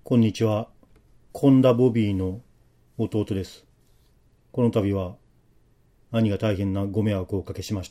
こんにちは。コンダボビーの弟です。この度は兄が大変なご迷惑をおかけしました。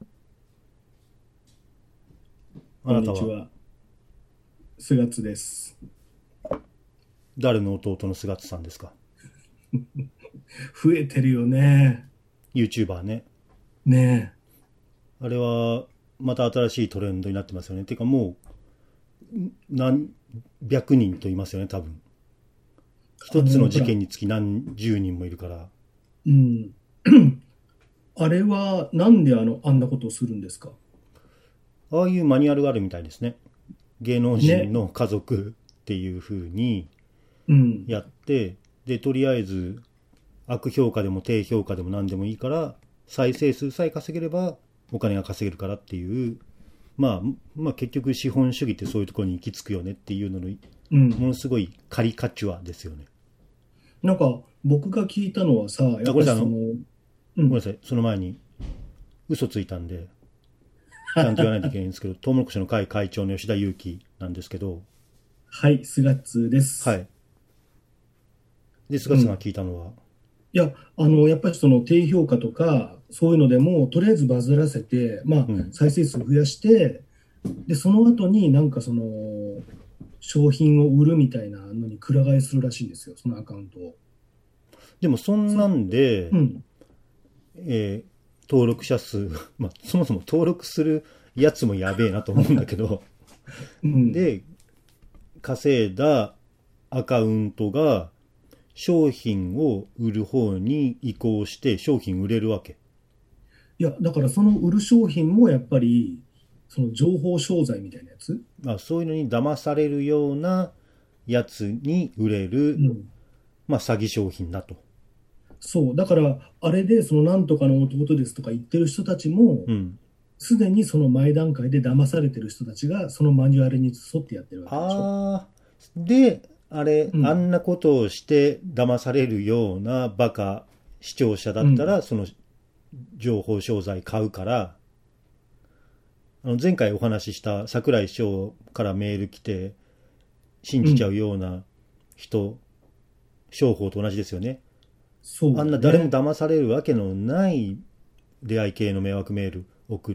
あこんなたはにちは。菅津です。 誰の弟の菅津さんですか？ 増えてるよね。 YouTuber ね。 ねあれはまた新しいトレンドになってますよね。てかもう何百人と言いますよね、多分。 え。 一つのほら、 事件につき何十人もいるから。 うん。あれは、なんであんなことをするんですか？ ああいうマニュアルがあるみたいですね。芸能人ね。 の家族っていう風にうん。 やって、でとりあえず悪評価でも低評価でも何でもいいから再生数さえ稼げればお金が稼げるからっていう、まあ結局資本主義ってそういうところに行き着くよねっていうののうん。 ものすごいカリカチュアですよね。 なんか、僕が聞いたのはさ、やっごめんなさい、 ぱりうん。 ごめんなさい、その前に嘘ついたんでちゃんと言わないといけないんですけど、トウモロコシの会会長の吉田裕樹なんですけど、 はい、菅津です。 はい。で菅うん。 さんが聞いたのは、 いや、やっぱり低評価とか、そういうのでも、とりあえずバズらせて、まあ、 うん、 再生数増やして、で、その後になんか商品を売るみたいなのにくら替えするらしいんですよ、そのアカウントを。 でもそんそなんで、 うん、 登録者数まあそもそも登録するやつもやべえなと思うんだけど、 うん。 で稼いだアカウントが商品を売る方に移行して商品売れるわけ。 いや、だからその売る商品もやっぱり、その情報商材みたいなやつ。 そういうのに騙されるようなやつに売れる、 うん。 詐欺商品だと。 そう。だから、あれで、そのなんとかの弟ですとか言ってる人たちも、 うん。 すでにその前段階で騙されてる人たちが、そのマニュアルに沿ってやってるわけでしょ。 あで、あれ、 うん。 あんなことをして騙されるようなバカ視聴者だうん。 ったら、その情報商材買うから、前回お話しした櫻井翔からメール来て信じちゃううん。 ような人、商法と同じですよね。 そうあんな誰もだね。 騙されるわけのない出会い系の迷惑メール送って、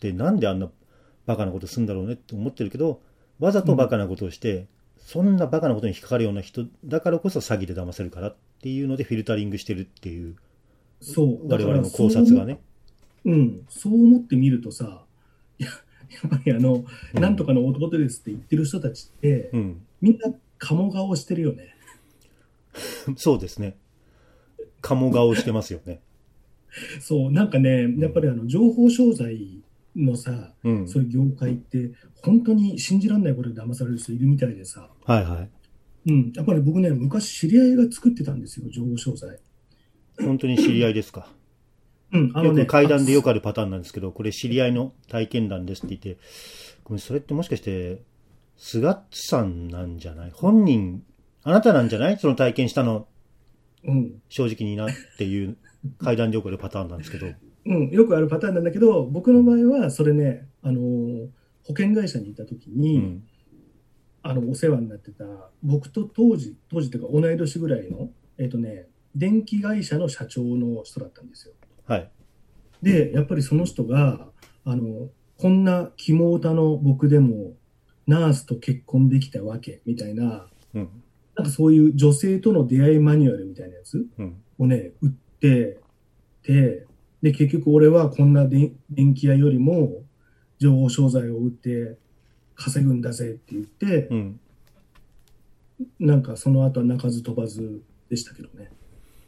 なんであんなバカなことするんだろうねって思ってるけど、わざうん。 とバカなことをして、そんなバカなことに引っかかるような人だからこそ詐欺で騙せるからっていうのでフィルタリングしてるっていう、 そう。だから、 我々の考察がね。 そう思ってみるとさ、やっぱりなんとうん。 かの弟ですって言ってる人たちって、 うん。 みんな鴨顔してるよね。 そうですね。鴨顔してますよね。 そう、なんかね、 うん。 やっぱり情報商材のさ、 うん。 そういう業界って、本当に信じられないことで騙される人いるみたいでさ、 はいはい。 うん、やっぱり僕ね、昔知り合いが作ってたんですよ、情報商材。 本当に知り合いですか？ うん、 よく階段でよくあるパターンなんですけど、これ知り合いの体験談ですって言って、ごめん、それってもしかして、菅ッツさんなんじゃない？本人、あなたなんじゃない？その体験したの、 うん、 正直になっていう階段でよくあるパターンなんですけど。 うん、よくあるパターンなんだけど、僕の場うん。 合は、それね、保険会社にいた時に、 うん。 お世話になってた、僕と当時というか同い年ぐらいの、電気会社の社長の人だったんですよ。 はい。 で、やっぱりその人が、こんな肝オタの僕でも、ナースと結婚できたわけ、みたいな、 うん。 なんかそういう女性との出会いマニュアルみたいなやつうん。 をね、売ってて、で、結局俺はこんな電気屋よりも情報商材を売って稼ぐんだぜって言って、 うん。 なんかその後は鳴かず飛ばずでしたけどね。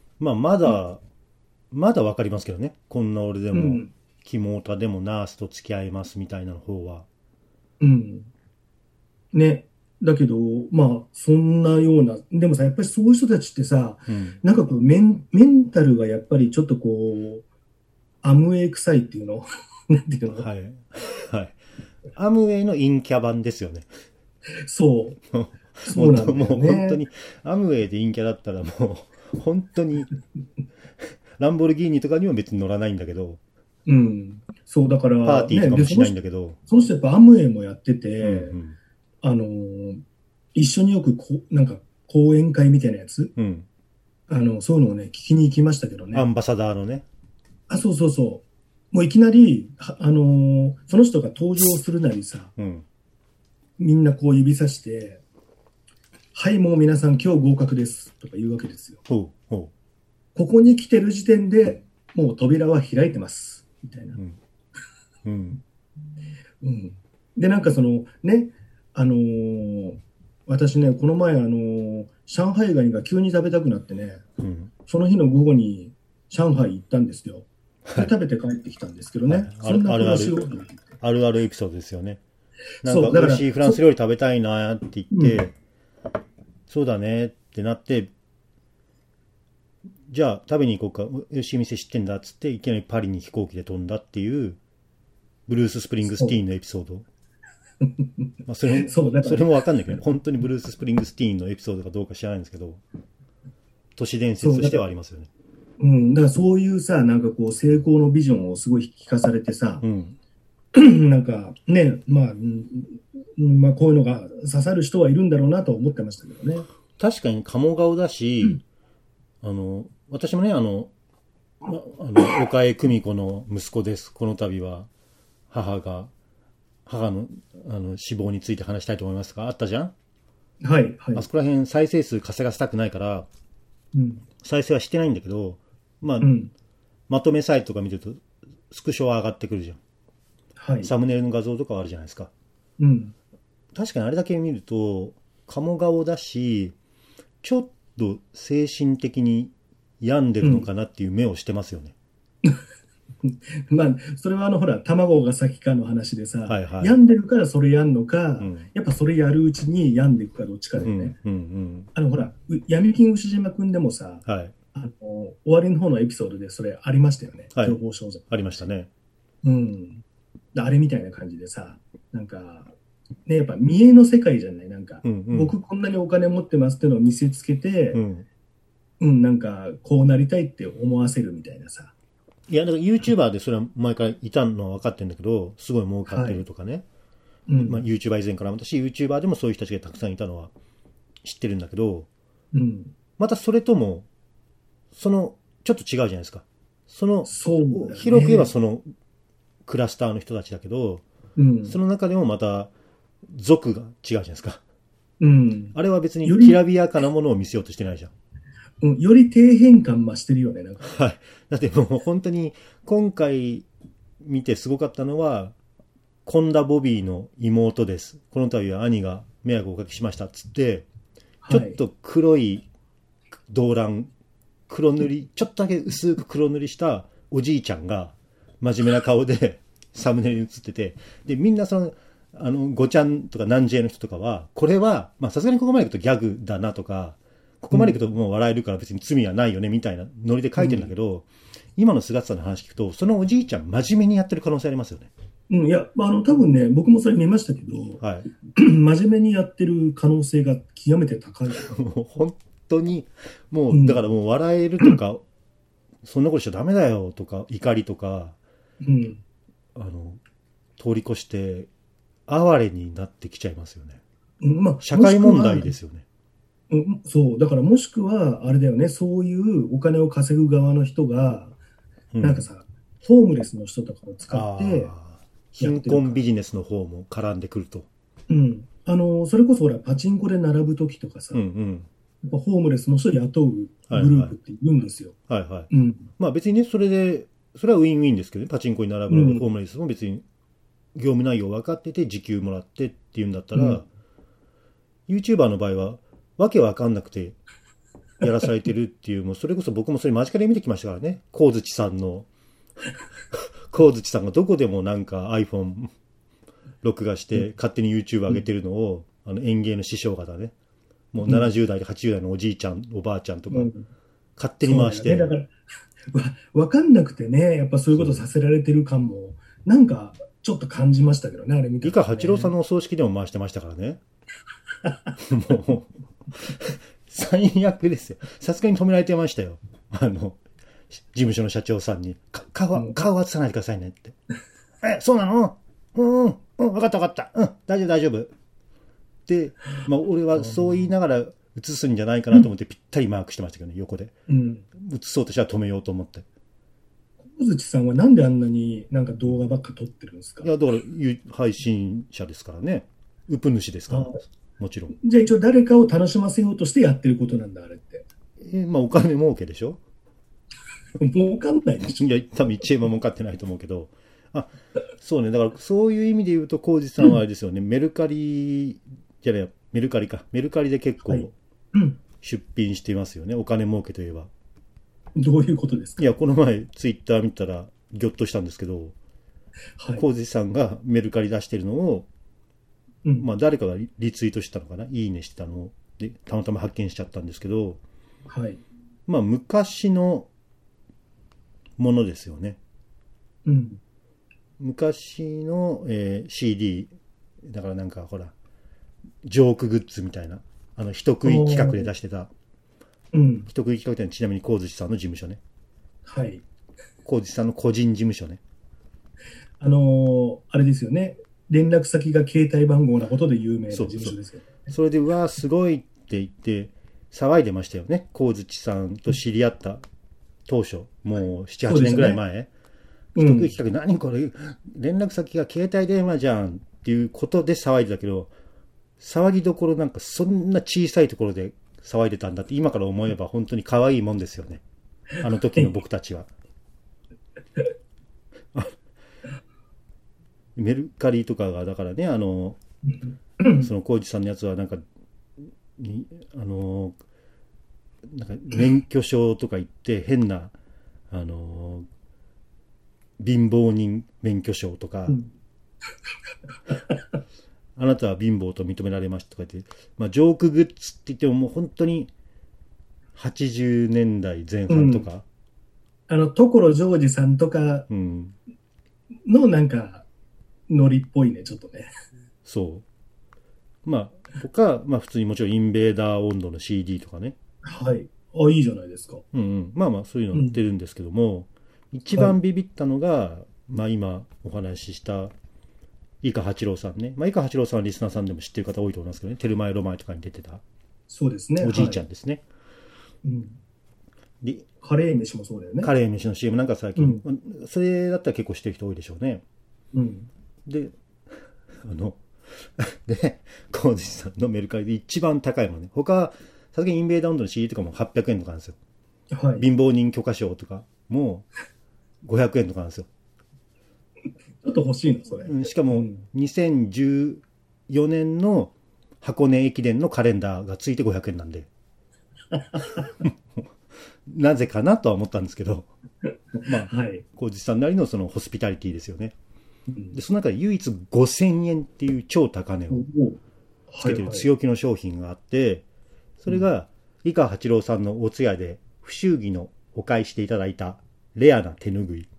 まだわかりますけどね。こんな俺でも、 うん、 キモータでもナースと付き合いますみたいなの方は。 うん。ね。だけど、まあ、そんなような、でもさ、やっぱりそういう人たちってさ、 うん。 なんかメンタルがやっぱりちょっとアムウェイ臭いっていうのなんていうの。 はい。はい。アムウェイの陰キャ版ですよね。 そう、 もそうなんだよね。 う本当に、アムウェイで陰キャだったらもう、本当に、ランボルギーニとかには別に乗らないんだけど、 うん。そう、だかパーらね、で、 ティーとかもしないんだけど、 その人やっぱアムウェイもやってうんうて、 ん。 あの、 一緒によくなんか講演会みたいなやつ、 うん。 そういうのをね、聞きに行きましたけどね。 アンバサダーのね。 そうそうそう。もういきなり、その人が登場するなりさ、 うん。 みんなこう指さして、はい、もう皆さん今日合格ですとか言うわけですよ。 ほう、ほここに来てる時点でもう扉は開いてます。みたいな。 う。うん。うん。 うん。で、なんかそのね、あのー私ね、この前上海ガニが急に食べたくなってね、 うん。 その日の午後に上海行ったんですよ。で、 はい。 食べて帰ってきたんですけどはい。 ね、そんな話を、 あるあるエピソードですよね。なんかそう、だから、 美味しいフランス料理食べたいなって言っうん、 て、そうだねってなって、じゃあ食べに行こうか、美味しい店知ってんだっつっていきなりパリに飛行機で飛んだっていうブルース・スプリングスティーンそのエピソード。まあそれも、 う、そう、だから、 それもわかんないけど、本当にブルース・スプリングスティーンのエピソードかどうか知らないんですけど、都市伝説そう、 としてはありますよね。 だからそういうさ、なんかこう、成功のビジョンをすごい聞かされてさ、 うん。 なんかね、まあ、こういうのが刺さる人はいるんだろうなと思ってましたけどね。 確かに鴨顔だし、私もね、岡江久美子の息子です。この度は、母の、死亡について話したいと思いますが、あったじゃん。 はい、はい。 あそこら辺再生数稼がせたくないから、 うん、 再生はしてないんだけど、まあ、 うん、 まとめサイトとか見ると、スクショは上がってくるじゃん。 はい、 サムネイルの画像とかはあるじゃないですか。 うん、 確かにあれだけ見ると、鴨顔だし、ちょっと精神的に病んでるのうん。 かなっていう目をしてますよね。 まあ、それはほら、卵が先かの話でさ、 はいはい。 病んでるからそれやんのか、 うん。 やっぱそれやるうちに病んでいくかどっちかだうん、 よね。 うん、うん。 ほら、闇金牛島くんでもさ、 はい。 終わりの方のエピソードでそれありましたよね。 はい。 情報商材。 ありましたね。 うん。あれみたいな感じでさ、なんか、ね、やっぱ見栄の世界じゃない、なんか、 うん、うん。 僕こんなにお金持ってますっていうのを見せつけて、 うん。 なんか、こうなりたいって思わせるみたいなさ。 いや、だから YouTuber でそれは前からいたのは分かってるんだけど、すごい儲かってはい。 るとかね。まあ、 うん。 YouTuber 以前からもだし、YouTuber でもそういう人たちがたくさんいたのは知ってるんだけど、 うん。 またそれとも、ちょっと違うじゃないですか。 そうだ広く言えばね。 そのクラスターの人たちだけど、 うん。 その中でもまた族が違うじゃないですか。 うん。 あれは別により、 きらびやかなものを見せようとしてないじゃん。 より底辺感増してるよね、なんか。 はい。だってもう本当に今回見てすごかったのは、コンダ・ボビーの妹です。この度は兄が迷惑をおかけしましたっつって、ちょはい。 っと黒い動乱、黒塗り、ちょっとだけ薄く黒塗りしたおじいちゃんが真面目な顔でサムネに映ってて、で、みんなごちゃんとか南 J の人とかは、これは、まあさすがにここまで行くとギャグだなとか、ここまで行くともう笑えるから別に罪はないよねみたいなノリで書いてるんだけど、今の菅田さんの話聞くと、そのおじいちゃん真面目にやってる可能性ありますよね。 いや、多分ね、僕もそれ見ましたけど、 はい。 真面目にやってる可能性が極めて高い。 もう本当に、もう、だかうん。 らもう笑えるとか、そんなことしちゃダメだよとか、怒りとか、 うん。 あの、通り越して、哀れになってきちゃいますよね。 まあ、 社もしくは、 会問題ですよね。 そう、だからもしくは、あれだよね、そういうお金を稼ぐ側の人が、 うん。 なんかさ、ホームレスの人とかを使ってああ、 やっ貧てるから。 困ビジネスの方も絡んでくると。 うん。それこそほら、パチンコで並ぶときとかさ、 うんうん。 やっぱホームレスの人を雇うグルはいはい。 ープっているんですよ。 はいはい。 うん。 まあ別にね、それはウィンウィンですけどね、パチンコに並ぶので、ホーうん。 ムレスも別に業務内容分かってて、時給もらってっていうんだったら、 うん。 YouTuber の場合は、わけわかんなくてやらされてるっていう、もうそれこそ僕もそれ間近で見てきましたからね。光槌さんがどこでもなんか iPhone 録画して勝手に YouTube 上げてるのを、園芸の師匠方ね、もううん。 70代で80代のおじいちゃん、おばあちゃんとか、 うん。 勝手にそうだよね。だ回して、 から、わかんなくてね、やっぱそういうことさそう。 せられてる感も、なんか、ちょっと感じましたけどね、あれ見た以と下八郎さんきね。 のお葬式でも回してましたからね。もう、最悪ですよ。さすがに止められてましたよ。事務所の社長さんに、 うん。 顔は映さないでくださいねって。そうなのうん、わかったわかった。うん、大丈夫大丈夫。 で、まあ、俺はそう言いながら映すんじゃないかなと思ってぴったりマークしてましたけどね、横で。 うん。 映そうとしたら止めようと思って。 小槌さんはなんであんなになんか動画ばっか撮ってるんですか？ いや、だから配信者ですからね。ウプ主ですから。 あ、 もちろん。 じゃあ一応誰かを楽しませようとしてやってることなんだ、あれって。 まあ、お金儲けでしょ。 もうわかんないでしょ。 いや、多分1円も儲かってないと思うけど。あ、そうね。だから、そういう意味で言うと、浩二さんはあれですよね。メルカリ、じゃない、メルカリか。メルカリで結はい。 構うん。 出品していますよね。お金儲けといえば。 どういうことですか？ いや、この前、ツイッター見たら、ギョッとしたんですけど、 はい。 浩二さんがメルカリ出してるのを、 うん。 まあ、誰かがリツイートしたのかな、いいねしてたのを、で、たまたま発見しちゃったんですけど、 はい。 まあ、昔のものですよね。 うん。 昔の、CD、だからなんかほら、ジョークグッズみたいな、人食い企画でおー。 出してた、 うん。 人食い企画ってちなみに神槌さんの事務所ね。 はい。 神槌さんの個人事務所ね。 あれですよね。連絡先が携帯番号なことで有名な事そうそう。 務所ですよね。 それで、うわーすごいって言って、騒いでましたよね。神槌さんと知り合った当初、もう7、8年そうですよね。 ぐらい前。人食いうん。 企画、何これ、連絡先が携帯電話じゃんっていうことで騒いでたけど、騒ぎどころなんかそんな小さいところで騒いでたんだって今から思えば本当に可愛いもんですよね。あの時の僕たちは。メルカリとかがだからね、その浩二さんのやつはなんか、にあの、なんか免許証とか言って変な、あの、貧乏人免許証とか、 うん。 あなたは貧乏と認められましたとか言って、まあジョークグッズって言ってももう本当に80年代前うん。 半とか、 所ジョージさんとかうん、 のなんか、ノリっぽいね、ちょっとね。 そう。まあ、とか、まあ普通にもちろんインベーダー温度の CD とかね。 はい。あ、いいじゃないですか。 うんうん。まあまあそういうの売ってうん。 るんですけども、一はい。 番ビビったのが、まあ今お話しした伊香八郎さんね。まあ伊香八郎さんはリスナーさんでも知ってる方多いと思いますけどね。テルマエロマエとかに出てたそうですね。 おじいはい。 ちゃんですね。 うん。 で、 カレー飯もそうだよね。 カレー飯の CM なんか最近、 うん。 それだったら結構知ってる人多いでしょうね。 うん。 で、あの、で、コージさんのメルカリで一番高いもんね。他、さすがにインベーダー温度の CD とかも800円とかなんですよ。 はい。 貧乏人許可証とかも500円とかなんですよ。 ちょっと欲しいの、それ。 しかもうん。 2014年の箱根駅伝のカレンダーがついて500円なんで、なぜかなとは思ったんですけど、まあ、 はい。 コージさんなりのそのホスピタリティですよね。で、 うん。 その中で唯一5000円っていう超高値をおお。 つけてるはいはい。 強気の商品があって、そうん。 れが、井川八郎さんのお通夜で不祝儀のお返していただいたレアな手ぬぐい。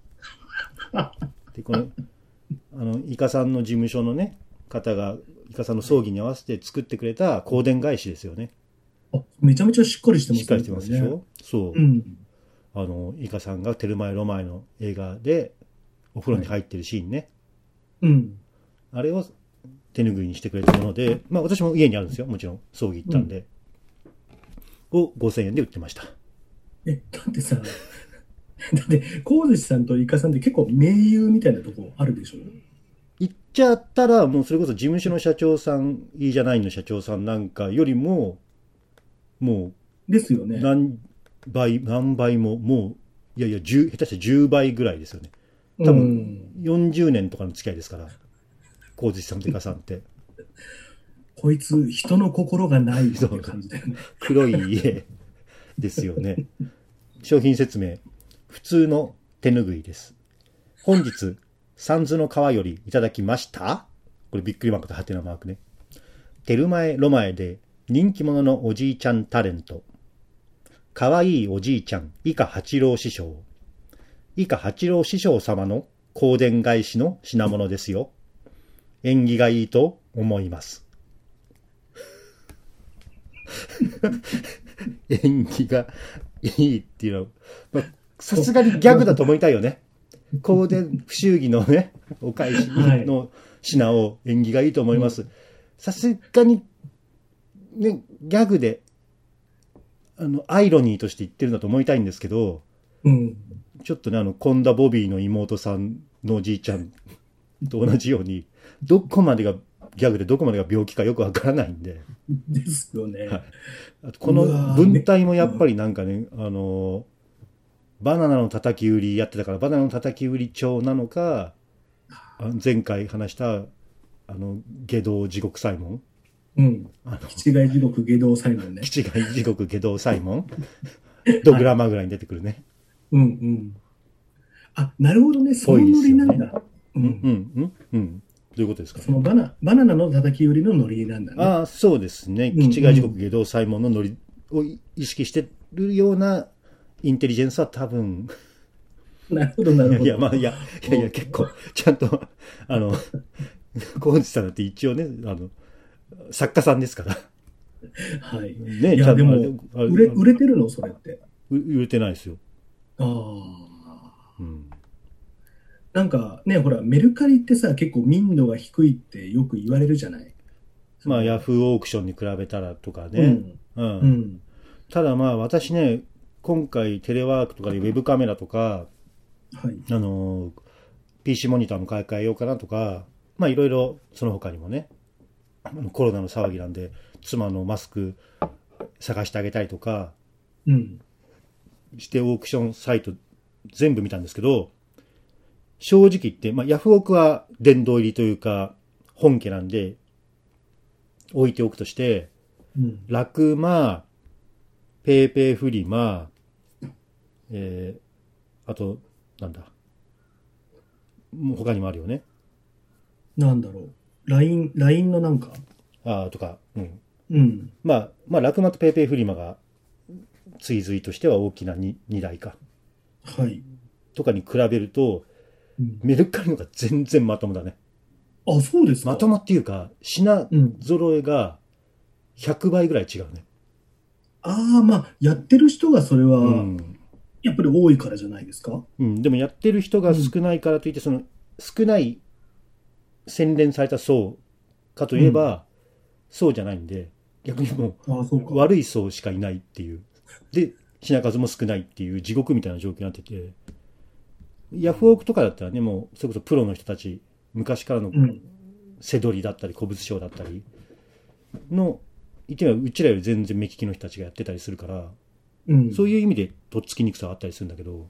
で、この、イカさんの事務所のね、方が、イカさんのはい。 葬儀に合わせて作ってくれた香典返しですよね。 あ、めちゃめちゃしっかりしてますね、 しっかりしてこれね。 ますでしょ。そうん。 う。イカさんがテルマエロマエの映画でお風呂はい。 に入ってるシーンね。 うん。 あれを手ぬぐいにしてくれたもので、まあ私も家にあるんですよ。もちろん葬儀行っうん。 たんで。を5000円で売ってました。 だってさ、だって、神主さんとイカさんって結構盟友みたいなとこあるでしょ？ 行っちゃったら、もうそれこそ事務所の社長さん、いいじゃないの社長さんなんかよりも、もですようね。 何倍も、もう、いやいや、下手して10倍ぐらいですよね。 う多分、 ん。 40年とかの付き合いですから、浩二さんとイカさんって。 こいつ、人の心がないっていうそうそう。 感じだよね。 黒い家ですよね。商品説明。普通の手ぬぐいです。本日、三途の川よりいただきました。これびっくりマークとハテナマークね。テルマエロマエで人気者のおじいちゃんタレント。かわいいおじいちゃん、伊香八郎師匠。伊香八郎師匠様の香典返しの品物ですよ。縁起がいいと思います。縁起がいいっていうのは、まあ、さすがにギャグだと思いたいよね。香典不祝儀のね、お返しはい。 の品を縁起がいいと思いうん。 ます。 さすがに、ね、ギャグで、アイロニーとして言ってるんだと思いたいんですけど、 うん。 ちょっとね、コンダ・ボビーの妹さんのおじいちゃんと同じように、どこまでがギャグでどこまでが病気かよくわからないんで、 ですよね。 はい、あとこの文体もやっぱりなんかね、バナナの叩き売りやってたから、バナナの叩き売り帳なのか、前回話した、下道地獄サイモン。 うん。気違い地獄下道サイモンね。 気違い地獄下道サイモンとグラマーぐらいに出てくるね。 うんうん。あ、なるほどね。そのノリなんだ。 うんうんうん。どういうことですか？ そのバナナの叩き売りのノリなんだね。 ああ、そうですね。気違い地獄下道サイモンのノリを意識してるようなインテリジェンスは多分。 なるほどなるほど。 いや、まあ、いや、結構、ちゃんと、浩二さんだって一応ね、作家さんですから。 はい。 ね、 いや、でも、売れてるのそれって。 売れてないですよ。 ああ。 うん。 なんかね、ほら、メルカリってさ、結構民度が低いってよく言われるじゃない。 まあ、ヤフーオークションに比べたらとかね。 うん。うん。 ただまあ、私ね、今回テレワークとかでウェブカメラとか、 はい、 PC モニターも買い替えようかなとか、まあいろいろその他にもね、コロナの騒ぎなんで妻のマスク探してあげたりとかしてオークションサイト全部見たんですけど、正直言って、まあ、ヤフオクは殿堂入りというか本家なんで置いておくとして、ラクマ、ペイペイフリマ、あとなんだ、もう他にもあるよね。 なんだろう。LINE のなんか。 とか、まあ、ラクマとペイペイフリマが追随としては大きな 2台か。 はい。 とかに比べると、メルカリのが全然まともだね。 あ、そうですか。 まともっていうか、品揃えが100倍ぐらい違うね。 まあ、やってる人がそれは、やっぱり多いからじゃないですか。 でもやってる人が少ないからといって、その少ない洗練された層かといえば、そうじゃないんで、逆にもう悪い層しかいないっていう。で、品数も少ないっていう地獄みたいな状況になってて、ヤフオクとかだったらね、もうそれこそプロの人たち、昔からの背取りだったり、古物商だったりの、言ってみればうちらより全然目利きの人たちがやってたりするから、そういう意味でとっつきにくさがあったりするんだけど、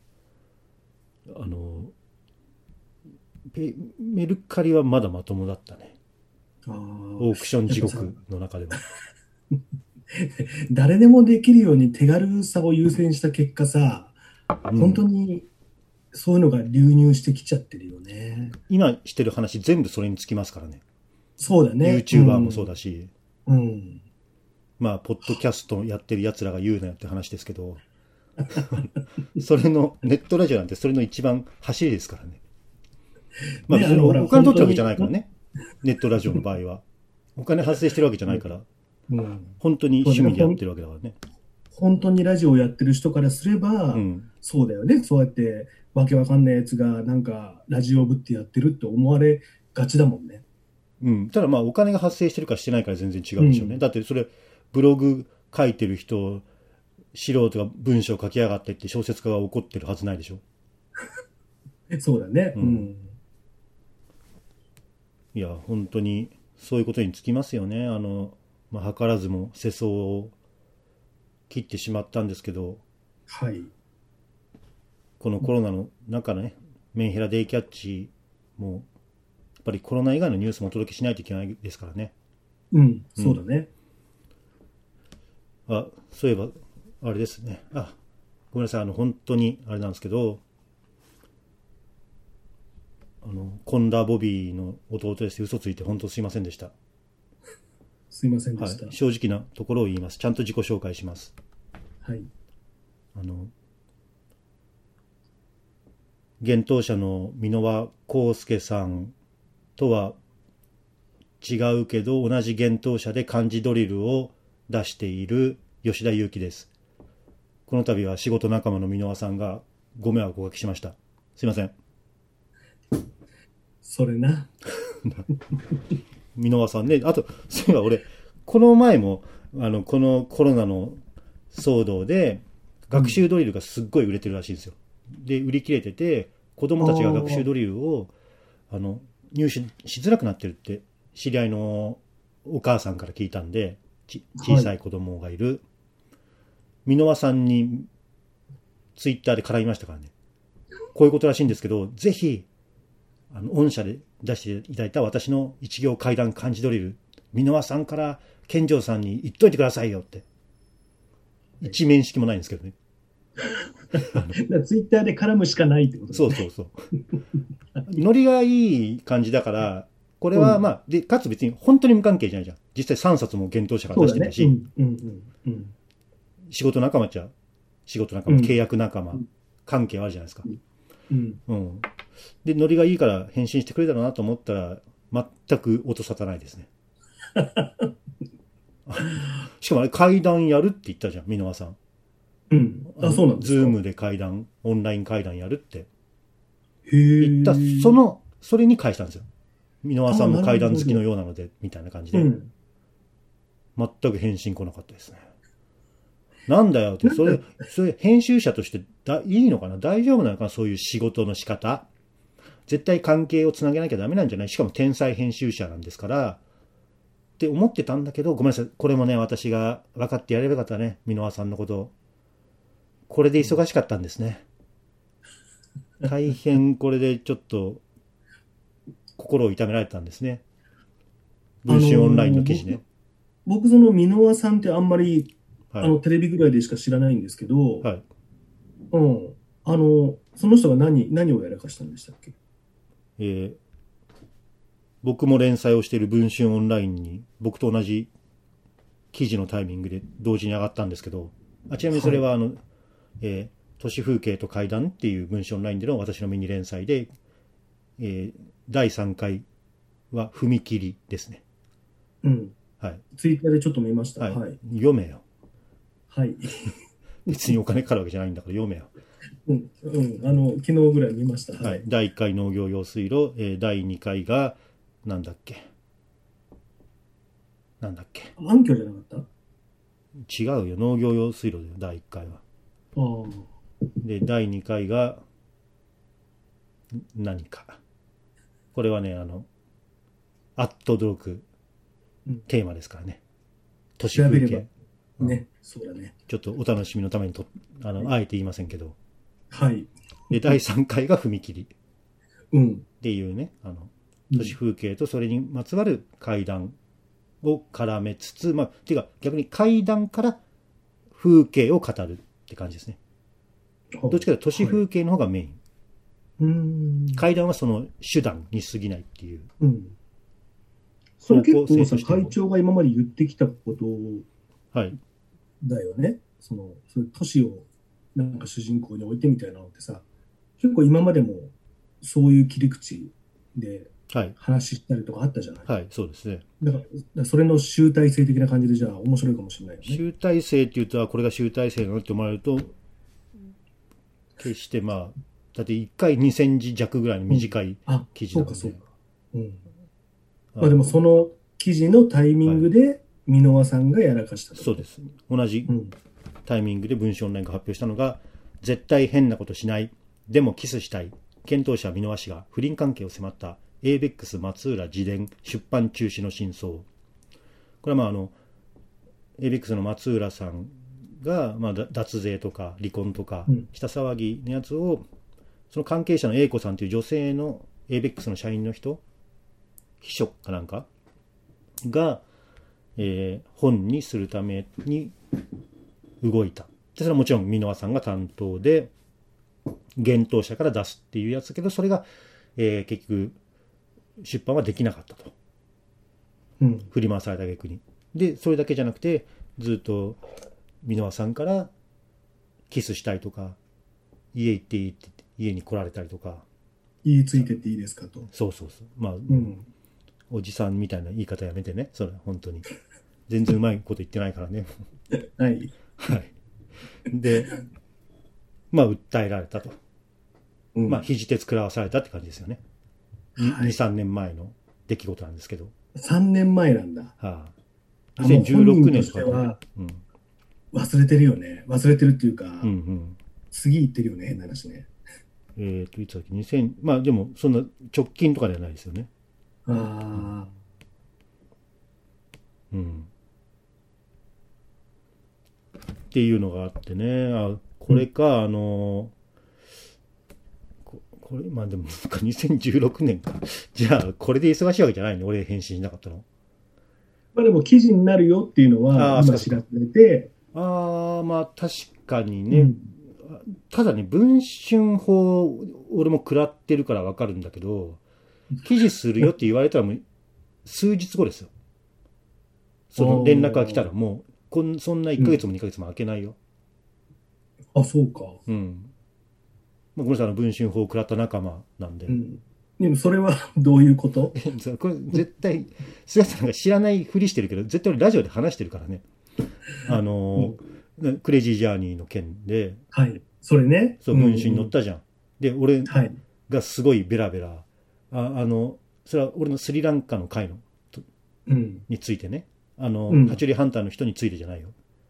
メルカリはまだまともだったね。オークション地獄の中では。 誰でもできるように手軽さを優先した結果さ、本当にそういうのが流入してきちゃってるよね。 今してる話全部それにつきますからね。 そうだね。 YouTuber もそうだし。まあ、ポッドキャストやってる奴らが言うなよって話ですけど、それの、ネットラジオなんてそれの一番走りですからね。まあ、別にお金取ってるわけじゃないからね。ネットラジオの場合は。お金発生してるわけじゃないから。本当に趣味でやってるわけだからね。 本当にラジオをやってる人からすれば、そうだよね。そうやって、わけわかんないやつが、なんか、ラジオ部ってやってるって思われがちだもんね。 ただまあ、お金が発生してるかしてないから全然違うでしょうね。だってそれ、ブログ書いてる人、素人が文章書き上がってって小説家が怒ってるはずないでしょ。 そうだね。 いや、本当に、そういうことにつきますよね。まあ、図らずも世相を切ってしまったんですけど、このコロナの中のね、メンヘラデイキャッチも、やっぱりコロナ以外のニュースもお届けしないといけないですからね。 そうだね。 そういえば、あれですね。ごめんなさい。本当に、あれなんですけど、コンダ・ボビーの弟です嘘ついて本当すいませんでした。 すいませんでした。 正直なところを言います。ちゃんと自己紹介します。幻冬舎の箕輪康介さんとは違うけど、同じ幻冬舎で漢字ドリルを出している吉田裕樹です。この度は仕事仲間の箕輪さんがご迷惑をおかけしました。すいません。 それな。 箕輪さんね。あと、そういえば俺、この前も、このコロナの騒動で、学習ドリルがすっごい売れてるらしいんですよ。で、売り切れてて、子供たちが学習ドリルを、入手しづらくなってるって、知り合いのお母さんから聞いたんで、小さい子供がいる、箕輪さんに、ツイッターで絡みましたからね。こういうことらしいんですけど、ぜひ、御社で出していただいた私の一行階段漢字ドリル、箕輪さんから健丈さんに言っといてくださいよって。一面識もないんですけどね。 ツイッターで絡むしかないってことですね。 そうそうそう。ノリがいい感じだから、これはまあ、で、かつ別に本当に無関係じゃないじゃん。実際3冊も幻冬者から出してたし、仕事仲間っちゃ、仕事仲間、契約仲間、関係あるじゃないですか。で、ノリがいいから返信してくれたろうなと思ったら、全く音沙汰ないですね。しかもあれ、会談やるって言ったじゃん、箕輪さん。 そうなんですか。 ズームで会談、オンライン会談やるって。 言ったそれに返したんですよ。箕輪さんも会談好きのようなので、みたいな感じで。全く返信来なかったですね。なんだよって、それ編集者としていいのかな、大丈夫なのかな、そういう仕事の仕方。絶対関係をつなげなきゃダメなんじゃない？しかも天才編集者なんですから、って思ってたんだけど、ごめんなさい。これもね、私が分かってやればよかったね。箕輪さんのことを。これで忙しかったんですね。大変これでちょっと、心を痛められたんですね。文春オンラインの記事ね。 僕その箕輪さんってあんまり、テレビぐらいでしか知らないんですけど、その人が何をやらかしたんでしたっけ？ 僕も連載をしている文春オンラインに僕と同じ記事のタイミングで同時に上がったんですけど、ちなみにそれは都市風景と階段っていう文春オンラインでの私のミニ連載で、第3回は踏切ですね。 ツイッターでちょっと見ました。 読めよ。別にお金かかるわけじゃないんだから読めよ。 昨日ぐらい見ました。 第1回農業用水路、第2回がなんだっけ。暗渠じゃなかった？ 違うよ、農業用水路だよ、第1回は。で、第2回が何か。これはね、アットドロクテーマですからね。都市風景。 そうだね。 ちょっとお楽しみのためにあえて言いませんけど。 はい。 で、第3回が踏切。っていうね、都市風景とそれにまつわる階段を絡めつつ、ていうか逆に階段から風景を語るって感じですね。どっちかというと都市風景の方がメイン。階段はその手段に過ぎないっていう。 それ結構さ、会長が今まで言ってきたことだよね。そういう都市をなんか主人公に置いてみたいなのってさ、結構今までもそういう切り口で話したりとかあったじゃない。 そうですね。 だからそれの集大成的な感じでじゃあ面白いかもしれないよね。 集大成っていうと、これが集大成なのって思われると、決してだって1回2000字弱ぐらいの短い記事なので。 でもその記事のタイミングで箕輪さんがやらかしたと。 そうです。同じタイミングで文春オンラインが発表したのが、絶対変なことしない。でもキスしたい。検討者箕輪氏が不倫関係を迫ったエイベックス松浦自伝出版中止の真相。これはエイベックスの松浦さんが脱税とか離婚とかした騒ぎのやつを、その関係者の A 子さんという女性のエイベックスの社員の人、秘書かなんかが、本にするために動いた。でそれはもちろん箕輪さんが担当で幻冬者から出すっていうやつだけど、それが、結局出版はできなかったと、振り回された逆に。でそれだけじゃなくて、ずっと箕輪さんからキスしたいとか、家行っていいって家に来られたりとか、 家ついてっていいですかと。 そうおじさんみたいな言い方やめてね、それ本当に全然うまいこと言ってないからね。で訴えられたと、肘手つ食らわされたって感じですよね。2、3年前の出来事なんですけど、 3年前なんだ。 はあ、2016年とかは忘れてるよね。忘れてるっていうか、うんうん、次行ってるよね、変な話ね。 いつだっけ、2000、まあでも、そんな直近とかではないですよね。 ああ。 うん。っていうのがあってね、あ、これか、これ、まあでも、2016年か。じゃあ、これで忙しいわけじゃないの？俺返信しなかったの。 まあでも、記事になるよっていうのは、今知らされて。 まあ確かにね。うん、ただね、文春法、俺も食らってるからわかるんだけど、記事するよって言われたらもう、数日後ですよ。その連絡が来たらもう、そんな1ヶ月も2ヶ月も空けないよ。 うん、あ、そうか。 うん。ごめんなさい、文春法を食らった仲間なんで。うん、 でもそれはどういうこと？ これ絶対、菅さんが知らないふりしてるけど、絶対俺ラジオで話してるからね。クレイジージャーニーの件で。 はい。それね。 そう、文春に載ったじゃん。で、俺がすごいベラベラ、それは俺のスリランカの会の、についてね。爬虫類ハンターの人についてじゃないよ。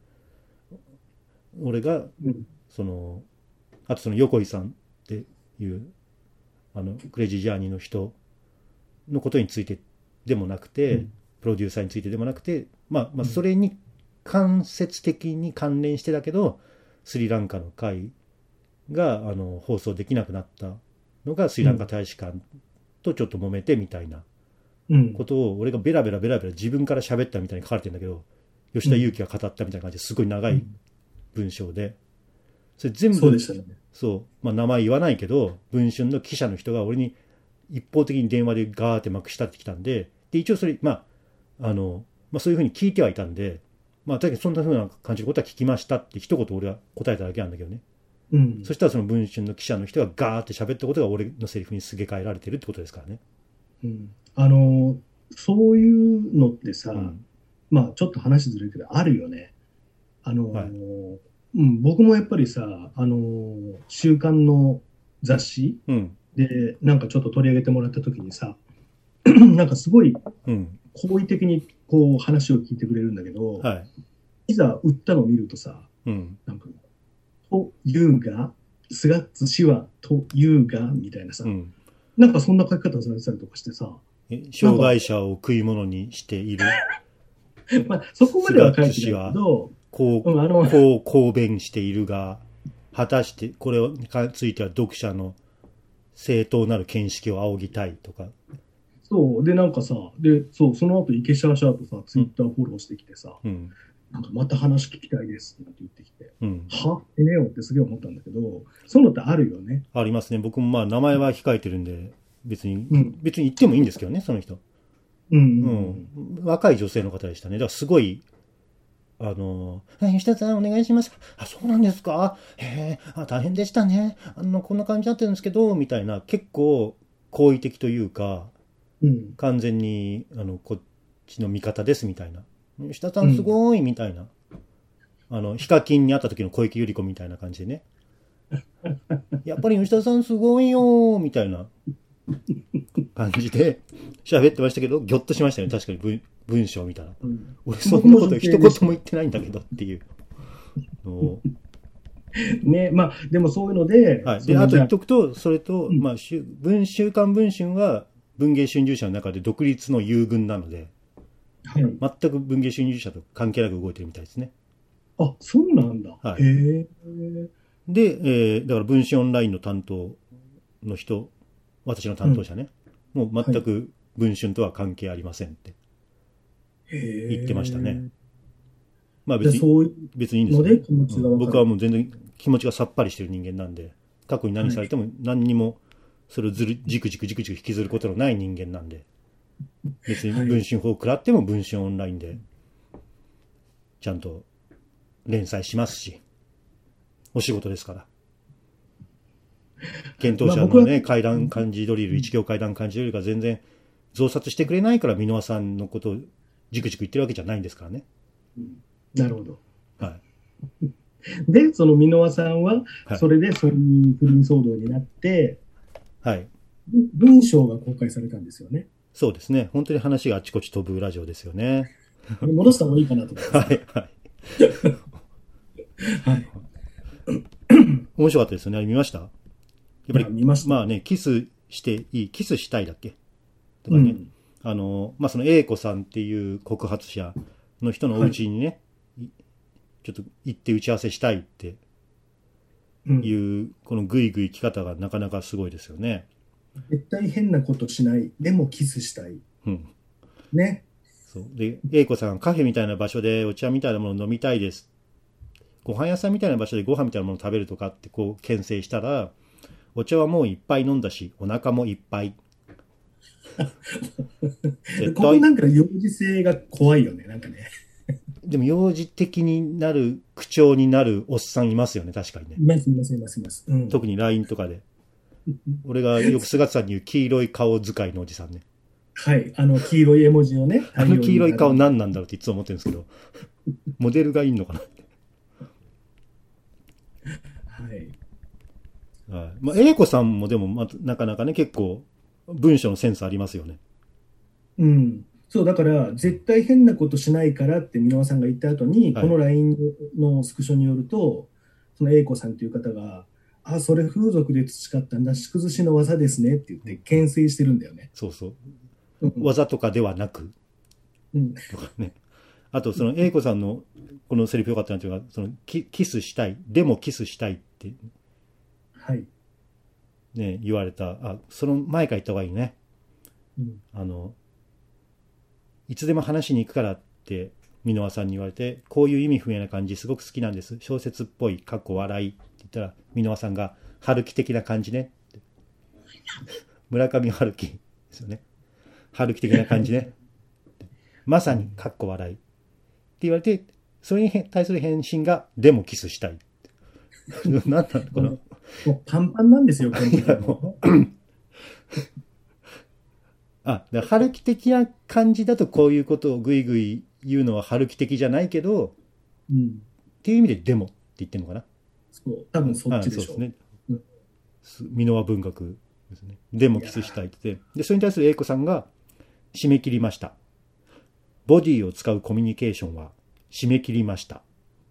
俺が、あとその横井さんっていうクレイジージャーニーの人のことについてでもなくて、プロデューサーについてでもなくて、まあそれに間接的に関連してだけど、スリランカの会が放送できなくなったのがスリランカ大使館とちょっと揉めてみたいなことを俺がベラベラ自分から喋ったみたいに書かれてるんだけど、吉田裕樹が語ったみたいな感じですごい長い文章で、それ全部そうでしたね。 そう、まあ、名前言わないけど、文春の記者の人が俺に一方的に電話でガーってまくしたってきたんで、一応それ、まあそういうふうに聞いてはいたんで、まあ、確かにそんなふうな感じのことは聞きましたって一言俺は答えただけなんだけどね。うん、そしたらその文春の記者の人がガーって喋ったことが俺のセリフにすげ替えられてるってことですからね。 うん、そういうのってさ、まあちょっと話ずれるけど、あるよね。はい、僕もやっぱりさ、週刊の雑誌で、なんかちょっと取り上げてもらったときにさ、なんかすごい好意的にこう話を聞いてくれるんだけど、はい、いざ売ったのを見るとさ、なんか、というが、菅氏はというが、みたいなさ、なんかそんな書き方をされてたりとかしてさ、 障害者を食い物にしている。 まあ、そこまでは書いてないけど、 公弁しているが、果たしてこれについては読者の正当なる見識を仰ぎたいとか。 そうでなんかさ、その後池シャーシャーとさツイッターフォローしてきてさ、なんかまた話聞きたいですって言ってきて、はってねよってすげえ思ったんだけど、そういうのってあるよね。 ありますね。僕もまあ名前は控えてるんで別に言ってもいいんですけどね、その人。若い女性の方でしたね。だからすごい。吉田さんお願いします。あ、そうなんですか。大変でしたね。こんな感じになってるんですけど、みたいな、結構好意的というか、完全に、こっちの味方です、みたいな。吉田さんすごい、みたいな。ヒカキンに会った時の小池百合子みたいな感じでね。やっぱり吉田さんすごいよ、みたいな感じで喋ってましたけど、ぎょっとしましたね。確かに文章を見たら、俺そんなこと一言も言ってないんだけどっていうのね、まあでもそういうので、 はい、であと言っとくと、それと、まあ週刊文春は文芸春秋社の中で独立の優群なので、はい、全く文芸春秋社と関係なく動いてるみたいですね。 あ、そうなんだ。はい、へえ。 で、だから文春オンラインの担当の人、私の担当者ね、もう全く文春とは関係ありませんって言ってましたね。まあ別にいいんですよ、ね。僕はもう全然気持ちがさっぱりしてる人間なんで、過去に何されても何にもそれをじくじく引きずることのない人間なんで、別に文春法を食らっても文春オンラインでちゃんと連載しますし、お仕事ですから。検討者のね、階段漢字ドリル、一行階段漢字ドリルが全然増刷してくれないから箕輪さんのことをじくじく言ってるわけじゃないんですからね。 なるほど。 はい。 で、その箕輪さんは、それでそういう不倫騒動になって、 はい。 文章が公開されたんですよね。 そうですね。本当に話があちこち飛ぶラジオですよね。 戻した方がいいかなと思います。 はいはい。 はい。 面白かったですよね。見ました？やっぱり、 見ました。 まあね、キスしていい、キスしたいだっけとかね。まあその A 子さんっていう告発者の人のお家にね、ちょっと行って打ち合わせしたいっていう、このグイグイ来方がなかなかすごいですよね。 絶対変なことしない。でもキスしたい。ね。 そうで、A 子さん、カフェみたいな場所でお茶みたいなもの飲みたいです。ご飯屋さんみたいな場所でご飯みたいなもの食べるとかってこう牽制したら、お茶はもういっぱい飲んだし、お腹もいっぱい。 ここなんか幼児性が怖いよね、なんかね。 でも幼児的になる口調になるおっさんいますよね、確かにね。 いますいますいますいます。 特に LINE とかで。俺がよく菅さんに言う黄色い顔使いのおじさんね。 はい、黄色い絵文字をね。 黄色い顔何なんだろうっていつも思ってるんですけど、モデルがいいのかな。 はい。 はい。まあ、A 子さんもでも、なかなかね、結構、文章のセンスありますよね。 そう、だから、絶対変なことしないからって箕輪さんが言った後に、この LINE のスクショによると、その A 子さんという方が、それ風俗で培ったなし崩しの技ですねって言って、牽制してるんだよね。 そうそう。技とかではなく。とかね。あと、その A 子さんの、このセリフよかったなというか、そのキスしたい。でもキスしたいって。 はい。 ね、言われた。その前から言った方がいいね。いつでも話しに行くからって箕輪さんに言われて、こういう意味不明な感じすごく好きなんです。小説っぽい、かっこ笑いって言ったら、箕輪さんが、春樹的な感じね。村上春樹ですよね。春樹的な感じね。まさに、かっこ笑いって言われて、それに対する返信が、でもキスしたい。何なんだこの。もうパンパンなんですよ、この春樹的な感じだとこういうことをぐいぐい言うのは春樹的じゃないけど、っていう意味ででもって言ってるのかな。 そう、多分そっちでしょう。 そうですね。箕輪文学ですね。でもキスしたいって言って、で、それに対する A 子さんが、締め切りました。ボディを使うコミュニケーションは締め切りました。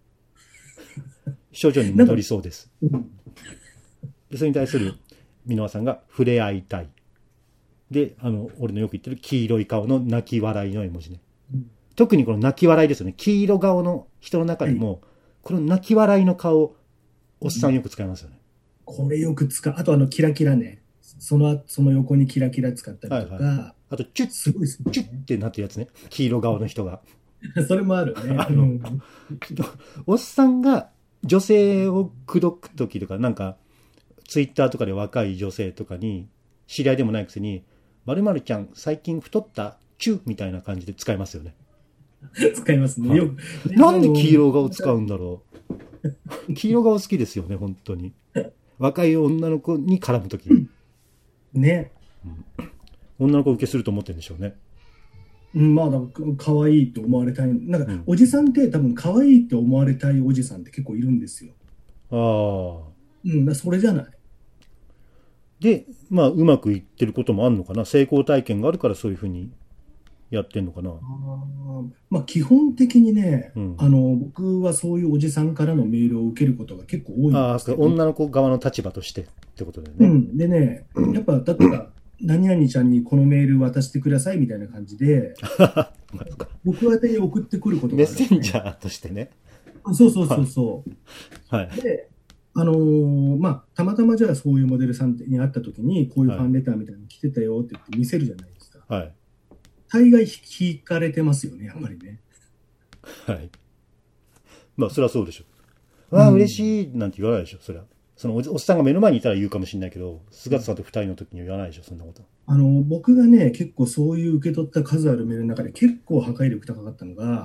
処女に戻りそうです。で、それに対する箕輪さんが、触れ合いたい。で、俺のよく言ってる黄色い顔の泣き笑いの絵文字ね。特にこの泣き笑いですよね。黄色顔の人の中でも、この泣き笑いの顔、おっさんよく使いますよね。 これよく使う。あとキラキラね。その横にキラキラ使ったりとか。 あと、チュッ、すごいですね、チュッってなってるやつね。黄色顔の人が。 それもあるね。 おっさんが女性を口説くときとか、なんか、ツイッターとかで若い女性とかに、知り合いでもないくせに、〇〇ちゃん最近太ったチューみたいな感じで使いますよね。 使いますね。 なんで黄色顔使うんだろう。黄色顔好きですよね、本当に。若い女の子に絡むときに。 ね、 女の子受けすると思ってるんでしょうね。 まあ、可愛いと思われたい。なんか、おじさんって多分可愛いって思われたいおじさんって結構いるんですよ。それじゃない。 で、まあ、うまくいってることもあるのかな。成功体験があるからそういうふうにやってんのかな。 まあ、基本的にね、僕はそういうおじさんからのメールを受けることが結構多いんですけど。 女の子側の立場としてってことだよね。 でね、やっぱ、だったら、何々ちゃんにこのメール渡してくださいみたいな感じで、僕宛てに送ってくることがある、 メッセンジャーとしてね。 そう。 はい。 で、まあ、たまたまじゃあそういうモデルさんに会った時に、こういうファンレターみたいなの来てたよって言って見せるじゃないですか。 はい。 大概引かれてますよね、やっぱりね。 はい。まあ、それはそうでしょ。ああ、嬉しいなんて言わないでしょ、そりゃ。そのおっさんが目の前にいたら言うかもしれないけど、菅田さんと二人の時には言わないでしょ、そんなこと。 僕がね、結構そういう受け取った数あるメールの中で結構破壊力高かったのが、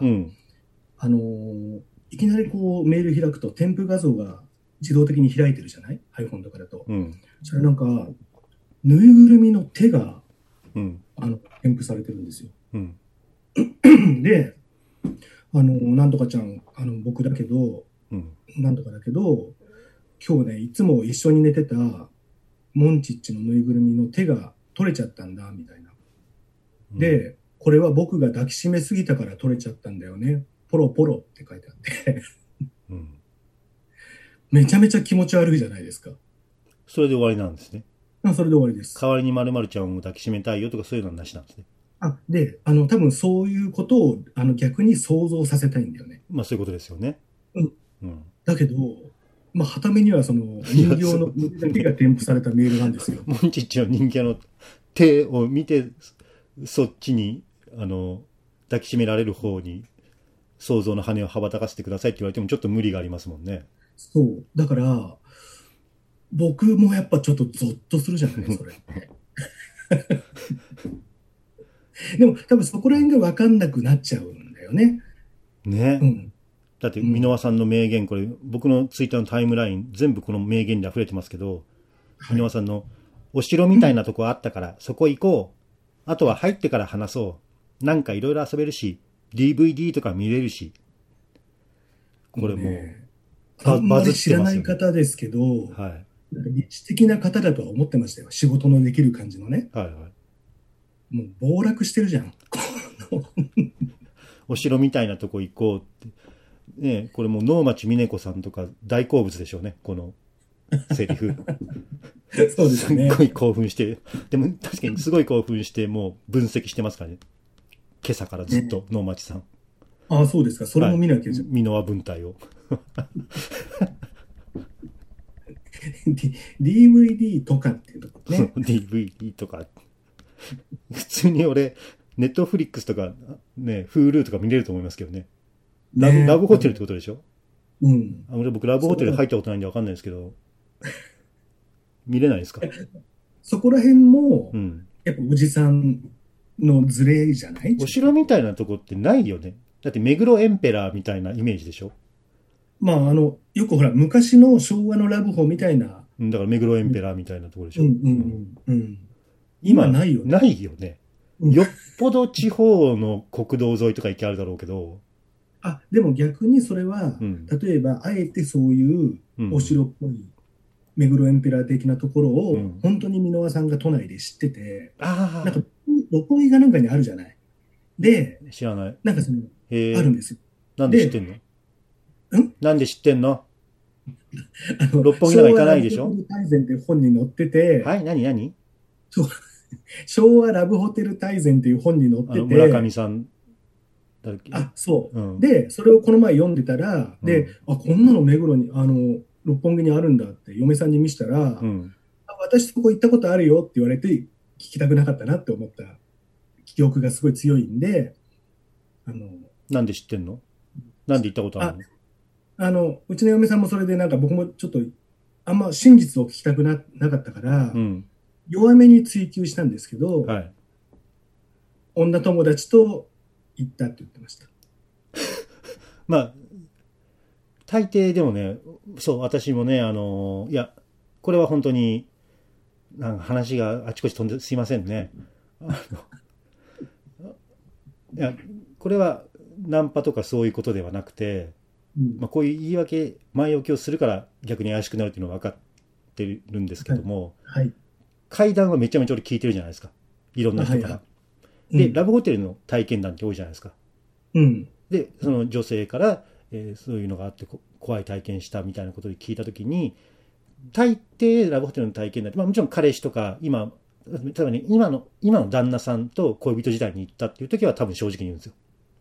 いきなりこうメール開くと添付画像が自動的に開いてるじゃない ?iPhone とかだと。それなんか、ぬいぐるみの手が、添付されてるんですよ。で、なんとかちゃん、僕だけど、なんとかだけど、今日ね、いつも一緒に寝てたモンチッチのぬいぐるみの手が取れちゃったんだ、みたいな。 で、これは僕が抱きしめすぎたから取れちゃったんだよね。ポロポロって書いてあって、 うん、 めちゃめちゃ気持ち悪いじゃないですか。 それで終わりなんですね。 それで終わりです。 代わりに〇〇ちゃんを抱きしめたいよとかそういうのはなしなんですね。 で、多分そういうことを、逆に想像させたいんだよね。 まあそういうことですよね。 うん。 うん。 だけど、まあ、はためにはその人形の腕だけが添付されたメールなんですよ。 モンチッチの人形の手を見て、そっちに、抱きしめられる方に、想像の羽を羽ばたかせてくださいって言われてもちょっと無理がありますもんね。 そう。だから、僕もやっぱちょっとゾッとするじゃない、それ。でも多分そこら辺が分かんなくなっちゃうんだよね。 ね。 うん。 だって箕輪さんの名言、これ僕のツイッターのタイムライン全部この名言で溢れてますけど、箕輪さんのお城みたいなとこあったから、そこ行こう。あとは入ってから話そう。なんかいろいろ遊べるし、DVD とか見れるし。これもう、 あんまり知らない方ですけど、 はい。 理知的な方だとは思ってましたよ。仕事のできる感じのね。 はいはい。 もう暴落してるじゃん。 お城みたいなとこ行こうって。ね、これもう能町みね子さんとか大好物でしょうね、このセリフ。 そうですね。 すっごい興奮して、でも確かにすごい興奮して、もう分析してますからね。今朝からずっと能町さん。 ああ、そうですか。それも見なきゃじゃん。 箕輪文体を。 DVD とかっていうとこね。 DVD とか。普通に俺、ネットフリックスとか、ね、Hulu とか見れると思いますけどね。ラブホテルってことでしょ？ うん。 僕ラブホテル入ったことないんでわかんないですけど、見れないですか？ そこら辺も、 うん。 やっぱおじさんのズレじゃない？ お城みたいなとこってないよね。だって目黒エンペラーみたいなイメージでしょ？ まあ、よくほら、昔の昭和のラブホみたいな。 だから目黒エンペラーみたいなところでしょ？ 今ないよね。 ないよね。よっぽど地方の国道沿いとか行きあるだろうけど。 でも逆にそれは、例えば、あえてそういうお城っぽい、目黒エンペラー的なところを、本当に箕輪さんが都内で知ってて、なんか、六本木がなんかにあるじゃない。で、 知らない。 なんかその、あるんですよ。 なんで知ってんの？なんで知ってんの？六本木なんか行かないでしょ？ 大全って本に載ってて、 はい、何そう。昭和ラブホテル大全っていう本に載ってて、 村上さんだっけ？ そう。で、それをこの前読んでたら、で、こんなの目黒に、六本木にあるんだって嫁さんに見せたら、私そこ行ったことあるよって言われて聞きたくなかったなって思った記憶がすごい強いんで、 なんで知ってんの？なんで行ったことあるの？うちの嫁さんもそれでなんか僕もちょっとあんま真実を聞きたくなかったから、弱めに追求したんですけど、女友達と行ったって言ってました。 まあ、大抵でもね、そう、私もね、いや、これは本当に、なんか話があちこち飛んで、すいませんね。いや、これはナンパとかそういうことではなくて、こういう言い訳、前置きをするから逆に怪しくなるっていうのは分かってるんですけども、怪談はめちゃめちゃ俺聞いてるじゃないですか。いろんな人から。で、ラブホテルの体験談って多いじゃないですか。で、その女性から、そういうのがあって怖い体験したみたいなことを聞いたときに、大抵ラブホテルの体験談って、もちろん彼氏とか、例えばね、今の旦那さんと恋人時代に行ったっていうときは多分正直に言うんですよ。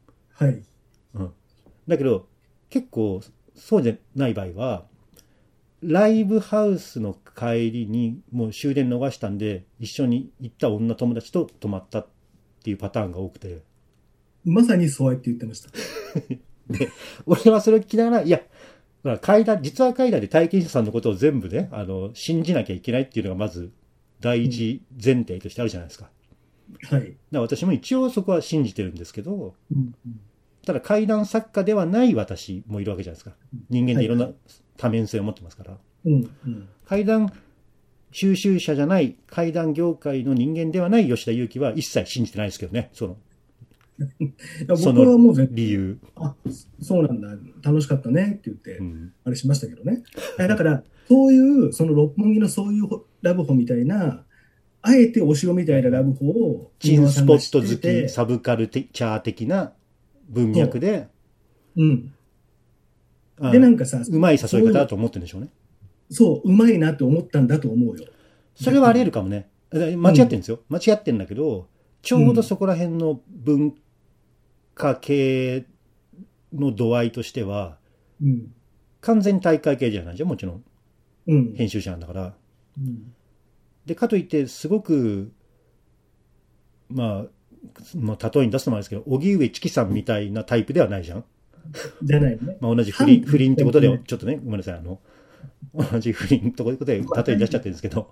だけど、結構そうじゃない場合は、ライブハウスの帰りにもう終電逃したんで、一緒に行った女友達と泊まったっていうパターンが多くて。 まさにそうやって言ってました。 で、俺はそれを聞きながら、いや、実は怪談で体験者さんのことを全部ね、信じなきゃいけないっていうのがまず第一前提としてあるじゃないですか。だから私も一応そこは信じてるんですけど、ただ怪談作家ではない私もいるわけじゃないですか。人間っていろんな多面性を持ってますから。怪談収集者じゃない怪談業界の人間ではない吉田裕樹は一切信じてないですけどね。その理由。 そうなんだ、楽しかったねって言って、あれしましたけどね。だから、そういう、その六本木のそういうラブホみたいな、 あえてお城みたいなラブホをチンスポット好き、サブカルチャー的な文脈で、 うん。で、なんかさ、 うまい誘い方だと思ってるんでしょうね。 そう、うまいなと思ったんだと思うよ。 それはあり得るかもね。間違ってるんですよ。間違ってるんだけど、ちょうどそこら辺の文化系の度合いとしては、完全体会系じゃないじゃん、もちろん。編集者なんだから。で、かといって、すごく、まあ、例えに出すのもあれですけど、荻上チキさんみたいなタイプではないじゃん。 じゃないね。 まあ同じ不倫ってことで、ちょっとね、ごめんなさい、同じ不倫ということで、例えに出しちゃってるんですけど、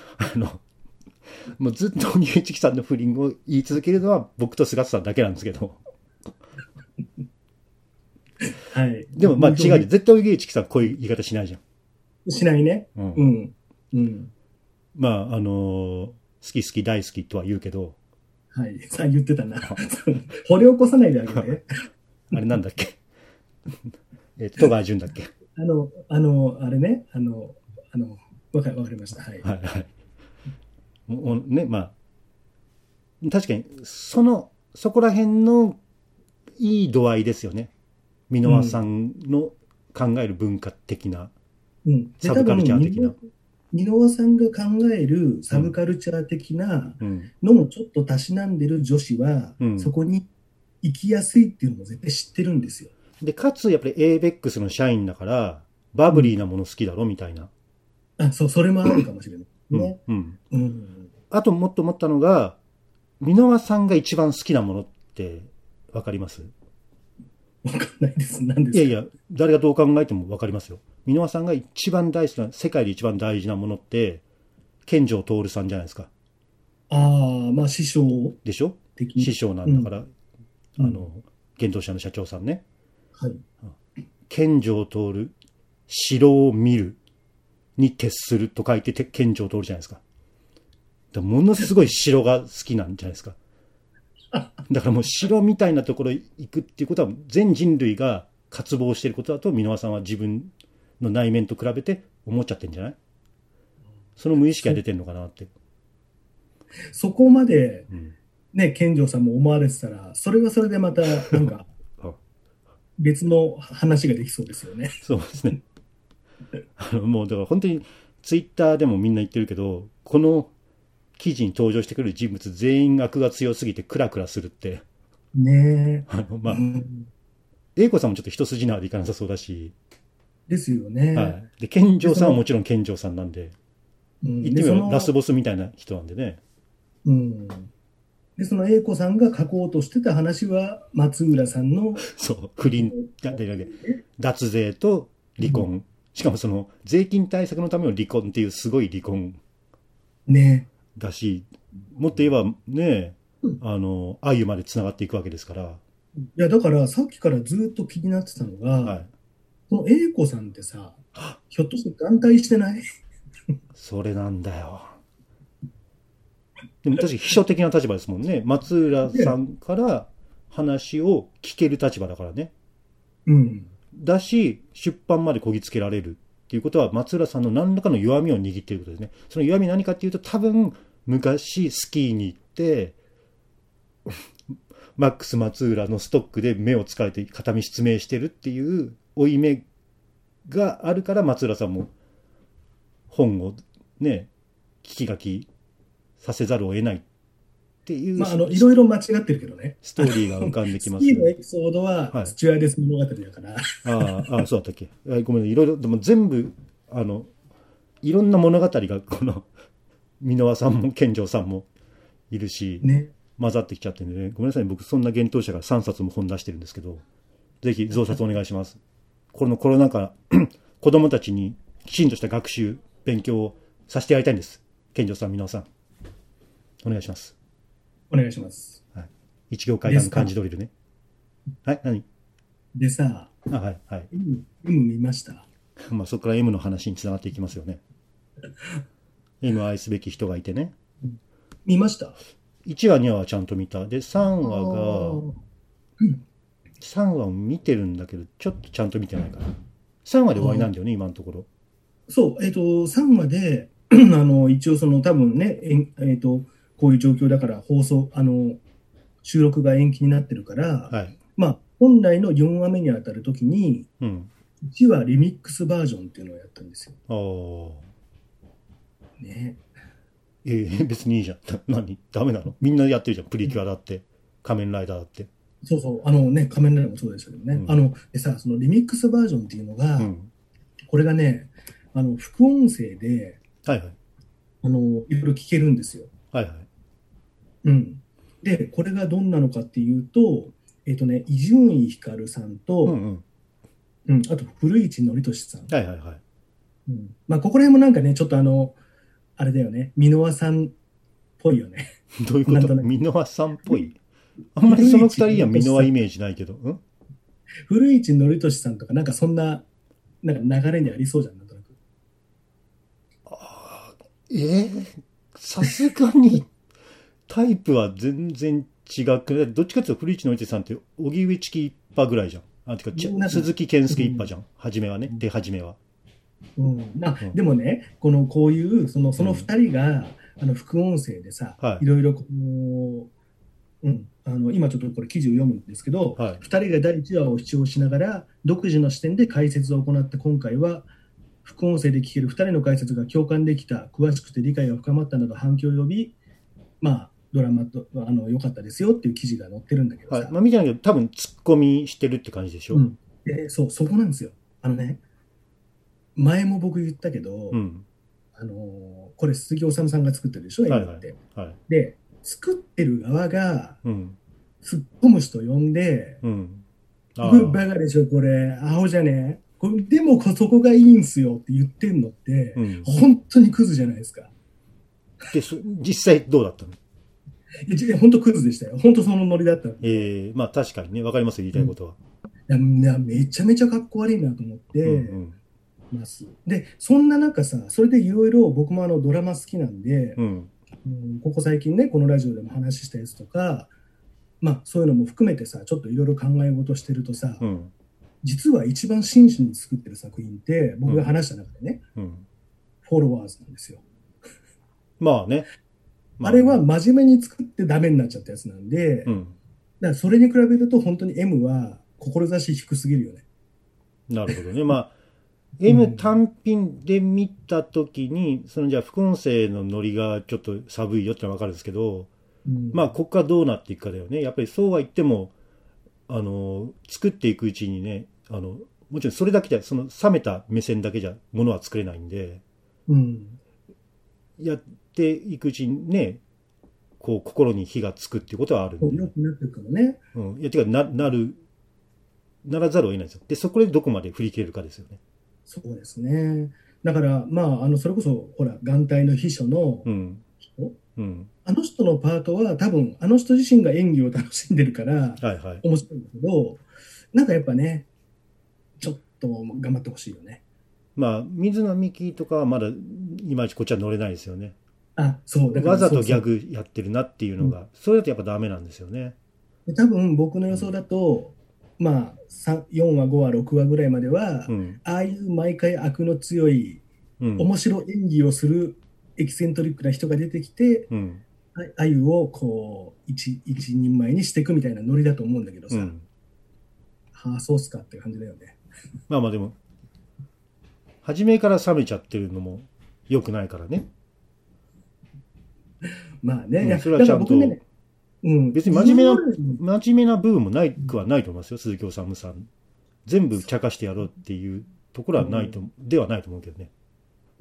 もうずっと荻上チキさんの不倫を言い続けるのは僕と菅田さんだけなんですけど。 はい。 でもまあ違うで、絶対荻上チキさんこういう言い方しないじゃん。しないね。 まあ好き好き大好きとは言うけど。 はい。さあ言ってたな。掘り起こさないであげて。 あれなんだっけ。戸川純だっけ。 あれね、わかりました。はい。 はいはい。ね、まあ、確かに、そこら辺のいい度合いですよね。箕輪さんの考える文化的な、サブカルチャー的な。 箕輪さんが考えるサブカルチャー的なのもちょっとたしなんでる女子は、そこに行きやすいっていうのも絶対知ってるんですよ。 で、かつやっぱり ABEX の社員だから、バブリーなもの好きだろみたいな。 そう、それもあるかもしれないね。あともっと思ったのが、箕輪さんが一番好きなものって分かります？ 分かんないです。何ですか？ いやいや、誰がどう考えても分かりますよ。箕輪さんが一番大好きな、世界で一番大事なものって、健城徹さんじゃないですか。 まあ師匠でしょ？師匠なんだから、幻冬舎の社長さんね。 はい。 健城徹、城を見るに徹すると書いて健城徹じゃないですか。ものすごい城が好きなんじゃないですか。だからもう城みたいなところ行くっていうことは全人類が渇望していることだと箕輪さんは自分の内面と比べて思っちゃってるんじゃない？その無意識が出てるのかなって。 そこまでね、健城さんも思われてたら、それはそれでまたなんか別の話ができそうですよね。 そうですね。もうだから本当にツイッターでもみんな言ってるけど、この記事に登場してくる人物全員悪が強すぎてクラクラするってねえ。まあ、英子さんもちょっと一筋縄でいかなさそうだし。 ですよね。 はい。で、健城さんはもちろん健城さんなんで、言ってみればラスボスみたいな人なんでね。 で、その英子さんが書こうとしてた話は、松浦さんの。 そう、不倫、脱税と離婚。しかもその、税金対策のための離婚っていうすごい離婚。 ね。 だし、もっと言えばね、愛までつながっていくわけですから。 いや、だからさっきからずっと気になってたのが、この英子さんってさ、ひょっとして眼帯してない？ それなんだよ。でも確かに秘書的な立場ですもんね。松浦さんから話を聞ける立場だからね。だし、出版までこぎつけられるっていうことは、松浦さんの何らかの弱みを握っていることですね。その弱み何かっていうと、多分、昔スキーに行って、マックス松浦のストックで目をつかれて片身失明してるっていう負い目があるから、松浦さんも本をね、聞き書きさせざるを得ないっていう、 いろいろ間違ってるけどね、 ストーリーが浮かんできます。 スキーのエピソードはスチュワーデス物語だから、 そうだったっけ。ごめん、いろいろでも全部いろんな物語がこの箕輪さんも健城さんもいるし、混ざってきちゃってるんでね、ごめんなさい、僕そんな幻冬舎から3冊も本出してるんですけど、ぜひ増刷お願いします。このコロナ禍子供たちにきちんとした学習勉強をさせてやりたいんです。健城さん、箕輪さん、お願いします。 お願いします。 はい、一行階段の漢字ドリルね。はい、何でさ、 はいはい。 M 見ました？ まあそこから M の話につながっていきますよね。M を愛すべき人がいてね。 見ました？ 1話2話はちゃんと見た。で3話を見てるんだけど、ちょっとちゃんと見てないから。3話で終わりなんだよね、今のところ。 そう、3話で一応多分ね、こういう状況だから収録が延期になってるから、 はい。 まあ、本来の4話目にあたるときに、 うん。 1話リミックスバージョンっていうのをやったんですよ。 ああ。 ね。 別にいいじゃん。何ダメなの？みんなやってるじゃん。プリキュアだって。仮面ライダーだって。 そうそう、仮面ライダーもそうでしたけどね。 うん。 でさ、そのリミックスバージョンっていうのが、 うん。 これがね、副音声で、 はいはい。 いろいろ聞けるんですよ。 はいはい。 うん。で、これがどんなのかっていうと、伊集院光さんと、 うんうん。 うん、あと古市憲寿さん。 はいはいはい。 うん。まあ、ここら辺もなんかね、ちょっとあれだよね、箕輪さんっぽいよね。 どういうこなんとなく。 と？箕輪さんっぽい？あんまりその二古市人は憲寿さん、 箕輪イメージないけど。うん。 古市憲寿さんとか、なんかそんな、なんか流れにありそうじゃん、なんとなく。 さすがにタイプは全然違く、どっちかっていうと古市のいちさんって荻上チキ一派ぐらいじゃん。てかなんか、 鈴木健介一派うん、 じゃん。初めはね。出始めは。 うん、 うん。 でもね、こういう、そのうん。 二人が、副音声でさ、 はい。 いろいろうん、今ちょっとこれ記事を読むんですけど、 はい。 2人が第1話を視聴しながら独自の視点で解説を行って今回は副音声で聞ける2人の解説が共感できた、詳しくて理解が深まったなど反響を呼び、まあ、ドラマと良かったですよっていう記事が載ってるんだけどはい。 さ、 まあ、見てないけど、多分、ツッコミしてるって感じでしょ？ うん、そこなんですよ。ね、前も僕言ったけど、 うん。 これ鈴木おさむさんが作ってるでしょ、 はいはい。 M って。 はい。 で、作ってる側がうん。 突っ込む人呼んで、 うん。 これああ。 バカでしょ、これ、アホじゃねこれでもそこがいいんすよって言ってんのって、 うん。 本当にクズじゃないですか。 で、実際どうだったの？ 本当クズでしたよ。本当そのノリだったんで。 まあ確かにね、わかりますよ、言いたうん、 いことは。 めちゃめちゃかっこ悪いなと思っうんうてん。 ます。で、そんな中さ、それでいろいろ僕もドラマ好きなんで、 うん。 ここ最近ね、このラジオでも話したやつとか、まあそういうのも含めてさ、ちょっといろいろ考え事してるとさ、 うん。 実は一番真摯に作ってる作品って、僕がうん。 話した中でね、 うん。 フォロワーズなんですよ。 まあね。 あれはまあね。 真面目に作ってダメになっちゃったやつなんで、 うん。 だからそれに比べると本当に M は志低すぎるよね。 なるほどね。まあ、 う M ん。 単品で見たときに、じゃあ副音声のノリがちょっと寒いよってのはわかるんですけど、 うん。 まあ、ここからどうなっていくかだよね。やっぱりそうは言っても、作っていくうちにね、もちろんそれだけじゃ、その冷めた目線だけじゃものは作れないんで、 うん。 やっていくうちにね、こう心に火がつくっていうことはあるんでね。 良くなっていくかもね。 うん。いや、てか、ならざるを得ないんですよ。で、そこでどこまで振り切れるかですよね。 そうですね。だから、まあ、それこそ、ほら、眼帯の秘書のうん。 人、 うん。 あの人のパートは多分、あの人自身が演技を楽しんでるからはいはい。 面白いんだけど、なんかやっぱね、ちょっと頑張ってほしいよね。 まあ、水野美紀とかはまだ、いまいちこっちは乗れないですよね。 そう、だからわざとギャそうそう。 グやってるなっていううん、 のが、それだとやっぱダメなんですよね。 で多分僕の予うん。 想だと、まあ、4話、5話、6話ぐらいまでは、 うん。 ああいう毎回悪の強い、 うん。 面白演技をするエキセントリックな人が出てきて、 うん。 あゆをこう一人前にしていくみたいなノリだと思うんだけどさ、 うん。 はあ、そうっすかって感じだよね。 まあまあでも、初めから冷めちゃってるのも良くないからね。 まあね、いうん。 や、 それはだかちゃんと、 ら僕ね、うん、 別に今までに、 真面目な部分もないくはないと思いますよ、鈴木おさむさん。全部茶化してやろうっていうところはないと、 うん、 ではないと思うけどね。 うん、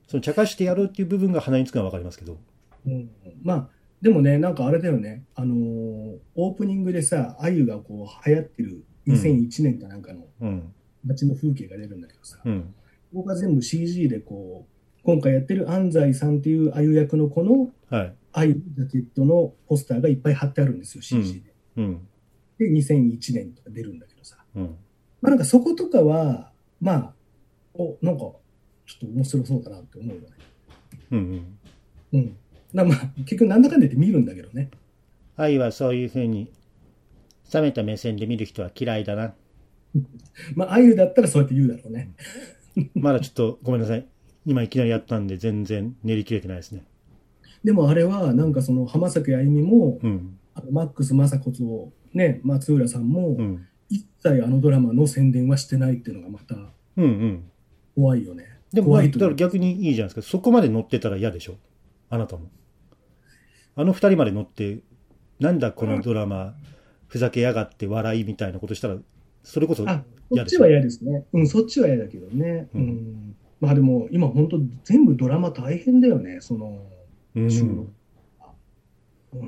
その茶化してやろうっていう部分が鼻につくのはわかりますけど。 うん、まあ、でもね、なんかあれだよね、オープニングでさ、あゆがこう流行ってるうん。 2001年かなんかのうん。 街の風景が出るんだけどさ、 うん。 僕は全部 CG でこう、今回やってる安西さんっていうあゆ役の子のはい。 あゆジャケットのポスターがいっぱい貼ってあるんですよ、 うん。 CG で。 うん。 で、2001年とか出るんだけどさ。 うん。 まあなんかそことかは、まあ、なんかちょっと面白そうだなって思うよね。 うん。 うん。まあ、結局なんだかんだ言って見るんだけどね。 愛はそういうふうに冷めた目線で見る人は嫌いだな。 まあ、あゆだったらそうやって言うだろうね。 まだちょっとごめんなさい。 今いきなりやったんで全然練り切れてないですね。 でもあれは、なんかその浜崎あゆみも、 うん。 マックス雅子とね、松浦さんも、 うん。 一切あのドラマの宣伝はしてないっていうのがまたうんうん。 怖いよね。 でもまあ、だから怖いという。 逆にいいじゃないですか。そこまで乗ってたら嫌でしょ。あなたも。あの二人まで乗って、なんだこのドラマ、ふざけやがって笑いみたいなことしたら、それこそあ、そ嫌でしょ。 っちは嫌ですね。うん、そっちは嫌だけどね。 うん。 うん。まあでも、今本当全部ドラマ大変だよね、その、 う収録。 ん。 うん。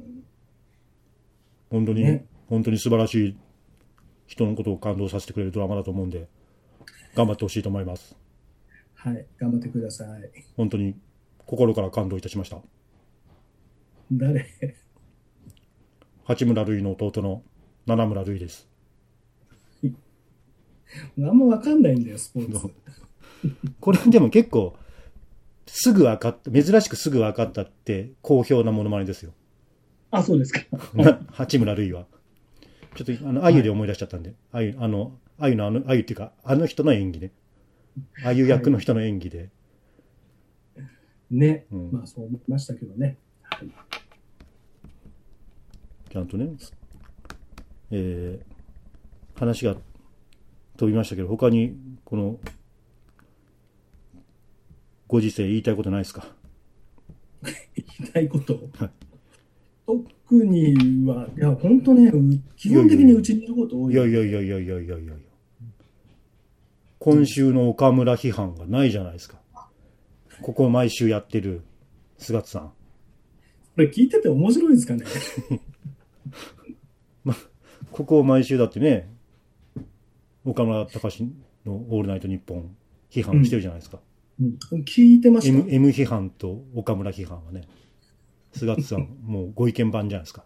本当に、 ね。 本当に素晴らしい人のことを感動させてくれるドラマだと思うんで、頑張ってほしいと思います。 はい、頑張ってください。 本当に心から感動いたしました。 誰？ 八村塁の弟の七村塁です。 あんま分かんないんだよ、スポーツ。 これでも結構、すぐ分かった、珍しくすぐ分かったって好評なモノマネですよ。 あ、そうですか。 八村塁は。ちょっと、あゆで思い出しちゃったんで、あゆのあゆっていうか、あの人の演技ね。あゆ役の人の演技で。 ね、 うん、 まあそう思いましたけどね。はい、 ちゃんとね、話が飛びましたけど、他に、この、ご時世言いたいことないですか？ 言いたいこと。特には、いや、本当ね、基本的にうちにいること多い。 いやいやいやいやいやいやいやいや。今週の岡村批判がないじゃないですか。ここを毎週やってる菅津さん。これ聞いてて面白いですかね。 ここを毎週だってね、岡村隆史のオールナイトニッポン批判してるじゃないですか。 聞いてました。 M 批判と岡村批判はね、菅津さん、もうご意見番じゃないですか。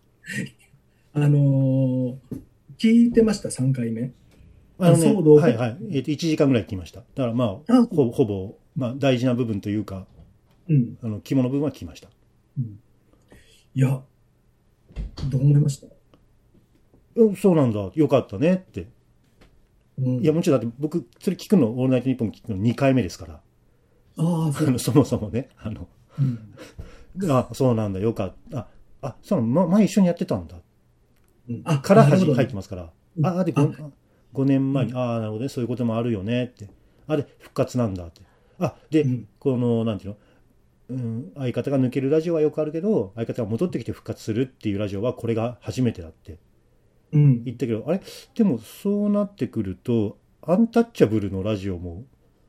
聞いてました、3回目。 ね、 騒動はいはい。1時間ぐらい聞きました。だからまあ、ほぼ、まあ大事な部分というか、 うん、 肝の部分は聞きました。 うん。いや、どう思いました？ そうなんだ、よかったねって。 うん、 いや、もちろんだって僕、それ聞くの、オールナイトニッポン聞くの2回目ですから。そもそもね、 うん、 そうなんだ、よかった。前一緒にやってたんだ。 うん、 から入ってますから。で、5年前に、 うん、 なるほどね、そういうこともあるよねって。で、復活なんだって。で、 うん、 この、なんていうの、相方が抜けるラジオはよくあるけど、相方が戻ってきて復活するっていうラジオはこれが初めてだって言ったけど、でもそうなってくると、アンタッチャブルのラジオも、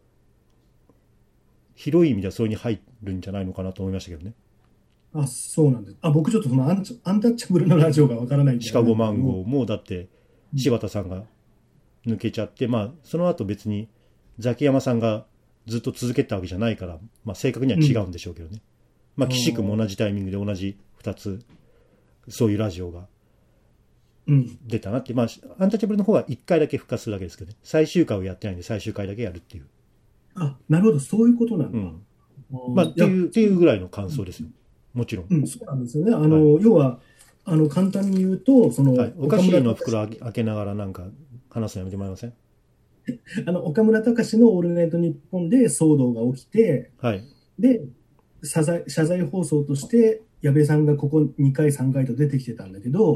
広い意味ではそれに入るんじゃないのかなと思いましたけどね。 そうなんです。僕ちょっとそのアンタッチャブルのラジオがわからないんで。 シカゴマンゴーもだって柴田さんが抜けちゃって、その後別にザキヤマさんがずっと続けたわけじゃないから、正確には違うんでしょうけどね。岸君も同じタイミングで同じ2つそういうラジオが出たなって、アンタッチャブルの方は1回だけ復活するだけですけどね。最終回をやってないんで最終回だけやるっていう。 なるほど、そういうことなんだ。 っていうぐらいの感想ですよ。もちろん。 そうなんですよね。要は、簡単に言うと、 おかしいの袋開けながらなんか話すのやめてもらえません？ 岡村隆史のオールナイトニッポンで騒動が起きて、で、謝罪放送として、矢部さんがここ2回、3回と出てきてたんだけど、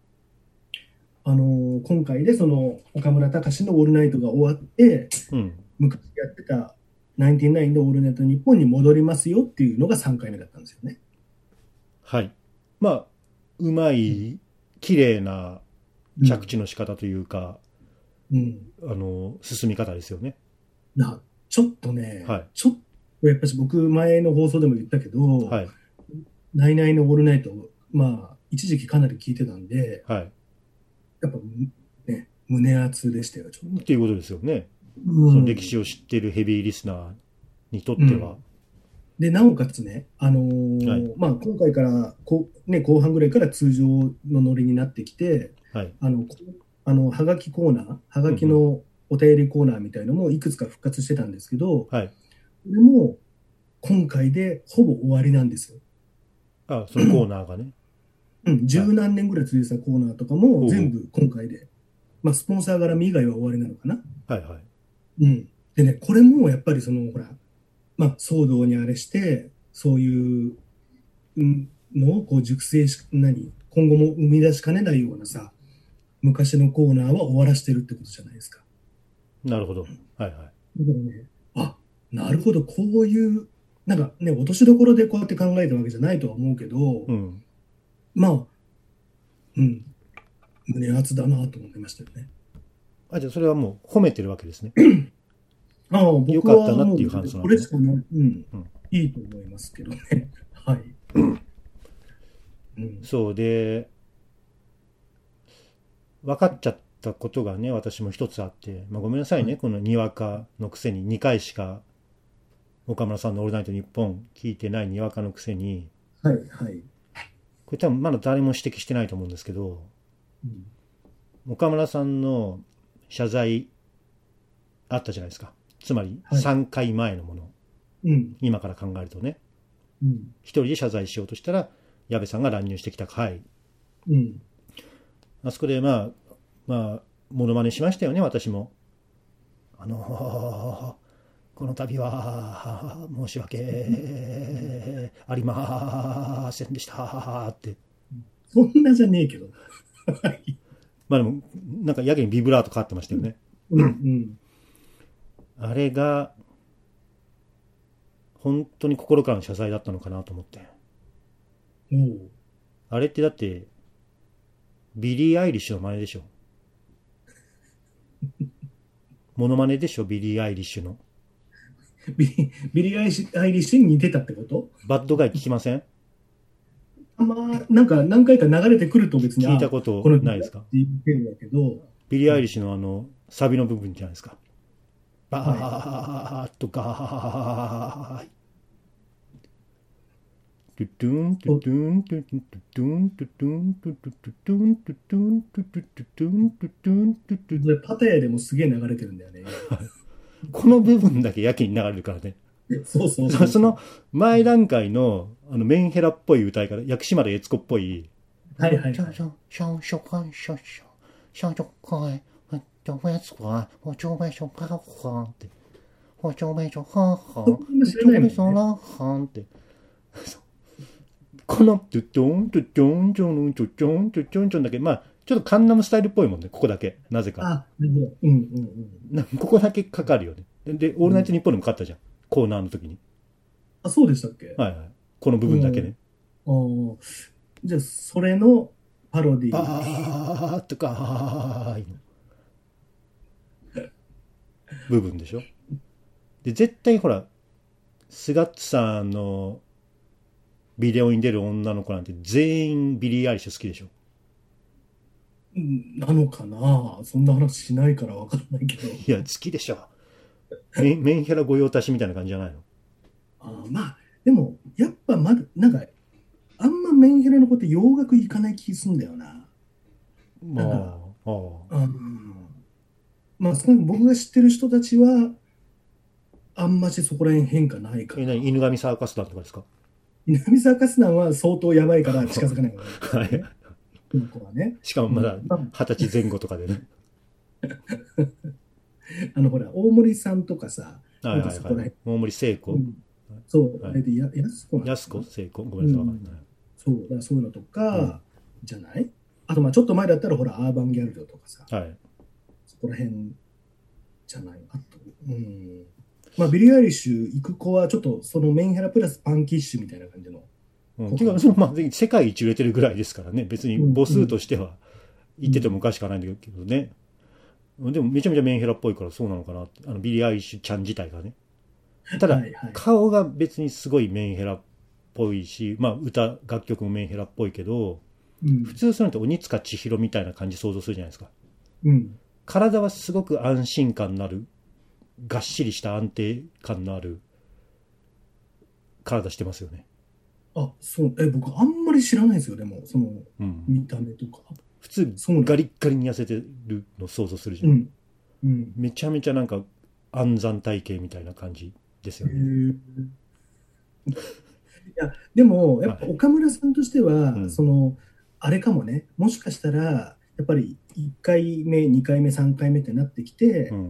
今回でその岡村隆史のオールナイトが終わって、昔やってたナインティナインのオールナイトニッポンに戻りますよっていうのが3回目だったんですよね。 はい。うまい、綺麗な着地の仕方というか、進み方ですよね。 ちょっとね、ちょっとやっぱり僕前の放送でも言ったけど、ナイナイのオールナイト、一時期かなり聞いてたんで、やっぱね、胸熱でしたよ、ちょっと。 っていうことですよね。その歴史を知っているヘビーリスナーにとっては。 で、なおかつね、今回から後半ぐらいから通常のノリになってきて、はがきコーナー、はがきのお便りコーナーみたいのもいくつか復活してたんですけど、これも今回でほぼ終わりなんですよ。 そのコーナーがね。 十何年ぐらい続いてたコーナーとかも全部今回で、スポンサー絡み以外は終わりなのかな。 でね、これもやっぱりほら、まあ、騒動にあれして、そういうのをこう熟成し、今後も生み出しかねないようなさ、昔のコーナーは終わらしてるってことじゃないですか。 なるほど。はいはい。だからね、あ、なるほど、こういう、なんかね、落としどころでこうやって考えたわけじゃないとは思うけど、まあ、胸熱だなと思いましたよね。 じゃあそれはもう褒めてるわけですね。よ僕かったなはもう、 っていう感想これしかない、いいと思いますけどね。はい。 そうで、分かっちゃったことがね、私も一つあって、ごめんなさいね、このにわかのくせに2回しか岡村さんのオールナイトニッポン聞いてないにわかのくせに、 はいはい。 これ多分まだ誰も指摘してないと思うんですけど、岡村さんの謝罪あったじゃないですか。つまり3回前のもの、今から考えるとね、一人で謝罪しようとしたら矢部さんが乱入してきた回、あそこでまあモノマネしましたよね。私もこの度は申し訳ありませんでしたって。 そんなじゃねえけど。 でもなんかやけにビブラート変わってましたよね。あれが本当に心からの謝罪だったのかなと思って。あれってだってビリー・アイリッシュの真似でしょ。モノマネでしょ、ビリー・アイリッシュの。 ビリー・アイリッシュに似てたってこと？ バッドガイ聞きません？ なんか何回か流れてくると別に聞いたことないですか？ ビリー・アイリッシュのサビの部分じゃないですか。バーッとガーイ。トゥトゥントゥトゥントゥトゥトゥントゥトゥントゥトゥトゥントゥトゥントゥトゥトゥントゥトゥントゥトゥ。 パタヤでもすげえ流れてるんだよね。 この部分だけやけに流れるからね。その前段階のメンヘラっぽい歌い方、薬師丸悦子っぽい。 はいはい。 このトゥトントゥトンチョントゥトントゥトンチョンだけ、ちょっとカンナムスタイルっぽいもんね、ここだけ。なぜか。ここだけかかるよね。で、オールナイトニッポンでも勝ったじゃん。コーナーの時に。 あ、そうでしたっけ？ はいはい。この部分だけね。 じゃあ、それのパロディー。 あーっとかーいの部分でしょ。で、絶対ほら、スガッツさんのビデオに出る女の子なんて全員ビリー・アイリッシュ好きでしょ。 なのかな、そんな話しないから分かんないけど。 いや、好きでしょ。メンヘラ御用達みたいな感じじゃないの？ でも、やっぱまだ、なんか、あんまメンヘラの子って洋楽行かない気すんだよな。僕が知ってる人たちは、あんましそこら辺変化ないから。 犬神サーカス団とかですか？ 犬神サーカス団は相当やばいから近づかないから、ね。はい。子はね。 しかもまだ20歳前後とかでね。 ほら、大森さんとかさ、 はいはいはい。大森聖子。 そう、あれでやす子やす子聖子ごめんなさい、わかんない。 そういうのとか、じゃない？あと、ちょっと前だったら、ほら、アーバンギャルドとかさ。 はい。 そこら辺じゃない？あと、ビリー・アイリッシュ行く子は、ちょっと、そのメンヘラプラスパンキッシュみたいな感じの。 世界一売れてるぐらいですからね。別に母数としては言っててもおかしくはないんだけどね。でもめちゃめちゃメンヘラっぽいからそうなのかなって。ビリー・アイリッシュちゃん自体がね。ただ、顔が別にすごいメンヘラっぽいし、楽曲もメンヘラっぽいけど、普通そういうのって鬼塚千尋みたいな感じ想像するじゃないですか。体はすごく安心感のある、がっしりした安定感のある体してますよね。 そう。僕あんまり知らないですよ。でもその見た目とか、 普通ガリッガリに痩せてるの想像するじゃん。めちゃめちゃなんか安産体型みたいな感じですよね。 いやでもやっぱ岡村さんとしては、あれかもね、もしかしたらやっぱり1回目2回目3回目ってなってきて、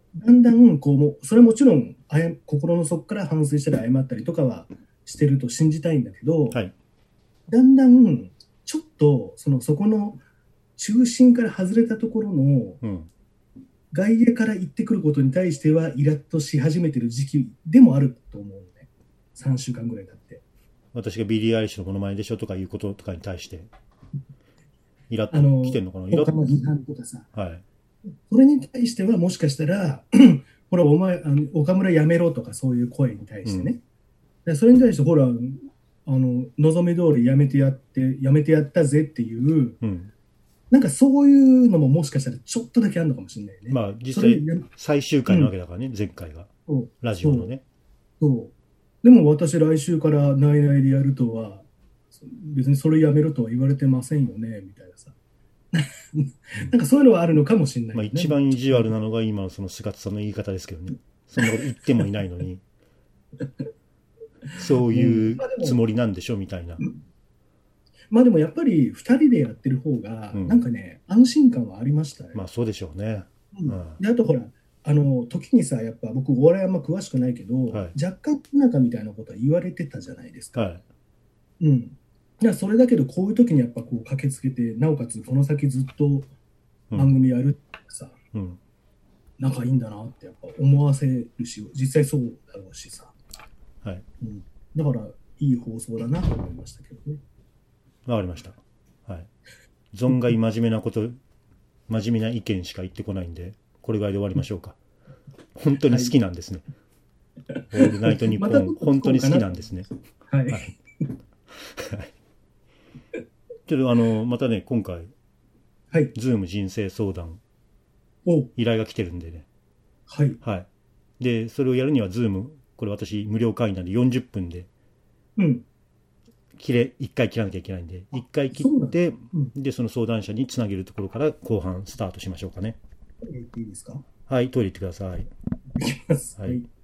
だんだんこうもそれはもちろん心の底から反省したり謝ったりとかはしてると信じたいんだけど、 はい、 だんだんちょっとそこの中心から外れたところの、 うん、 外野から言ってくることに対してはイラッとし始めてる時期でもあると思うね。3週間ぐらい経って。 私がビリー・アイリッシュのこの前でしょとかいうこととかに対してイラッと来てんのかな。 他の批判とかさ、 はい、 それに対してはもしかしたらほらお前岡村やめろとかそういう声に対してね、でそれに対してほら望み通りやめてやったぜっていう、なんかそういうのももしかしたらちょっとだけあるのかもしれないね。 まあ実際最終回なわけだからね、前回がラジオのね。 そうでも私来週から内々でやるとは別にそれやめろとは言われてませんよねみたいなさなんかそういうのはあるのかもしれない、ね。 まあ一番意地悪なのが今のその菅田さんの言い方ですけどね。そんなこと言ってもいないのにそういうつもりなんでしょみたいな。 まあでもやっぱり2人でやってる方がなんかね、安心感はありましたね。 まあそうでしょうね。 であとほら時にさやっぱ僕お笑いあんま詳しくないけど、若干不仲みたいなことは言われてたじゃないですか。それだけどこういう時にやっぱこう駆けつけてなおかつこの先ずっと番組やるってさ、仲いいんだなってやっぱ思わせるし実際そうだろうしさ、だからいい放送だなと思いましたけどね。 わかりました。はい。存外真面目なこと、真面目な意見しか言ってこないんで、これぐらいで終わりましょうか。本当に好きなんですね。オールナイトニッポン、本当に好きなんですね。 はい。 ちょっとまたね、今回、ズーム人生相談、依頼が来てるんでね。 はい。 はい。で、それをやるには、ズーム、これ私、無料会員なんで40分で、1回切らなきゃいけないんで、1回切って、で、その相談者につなげるところから後半スタートしましょうかね。 いいですか？ はい、トイレ行ってください。 行きます。 はい。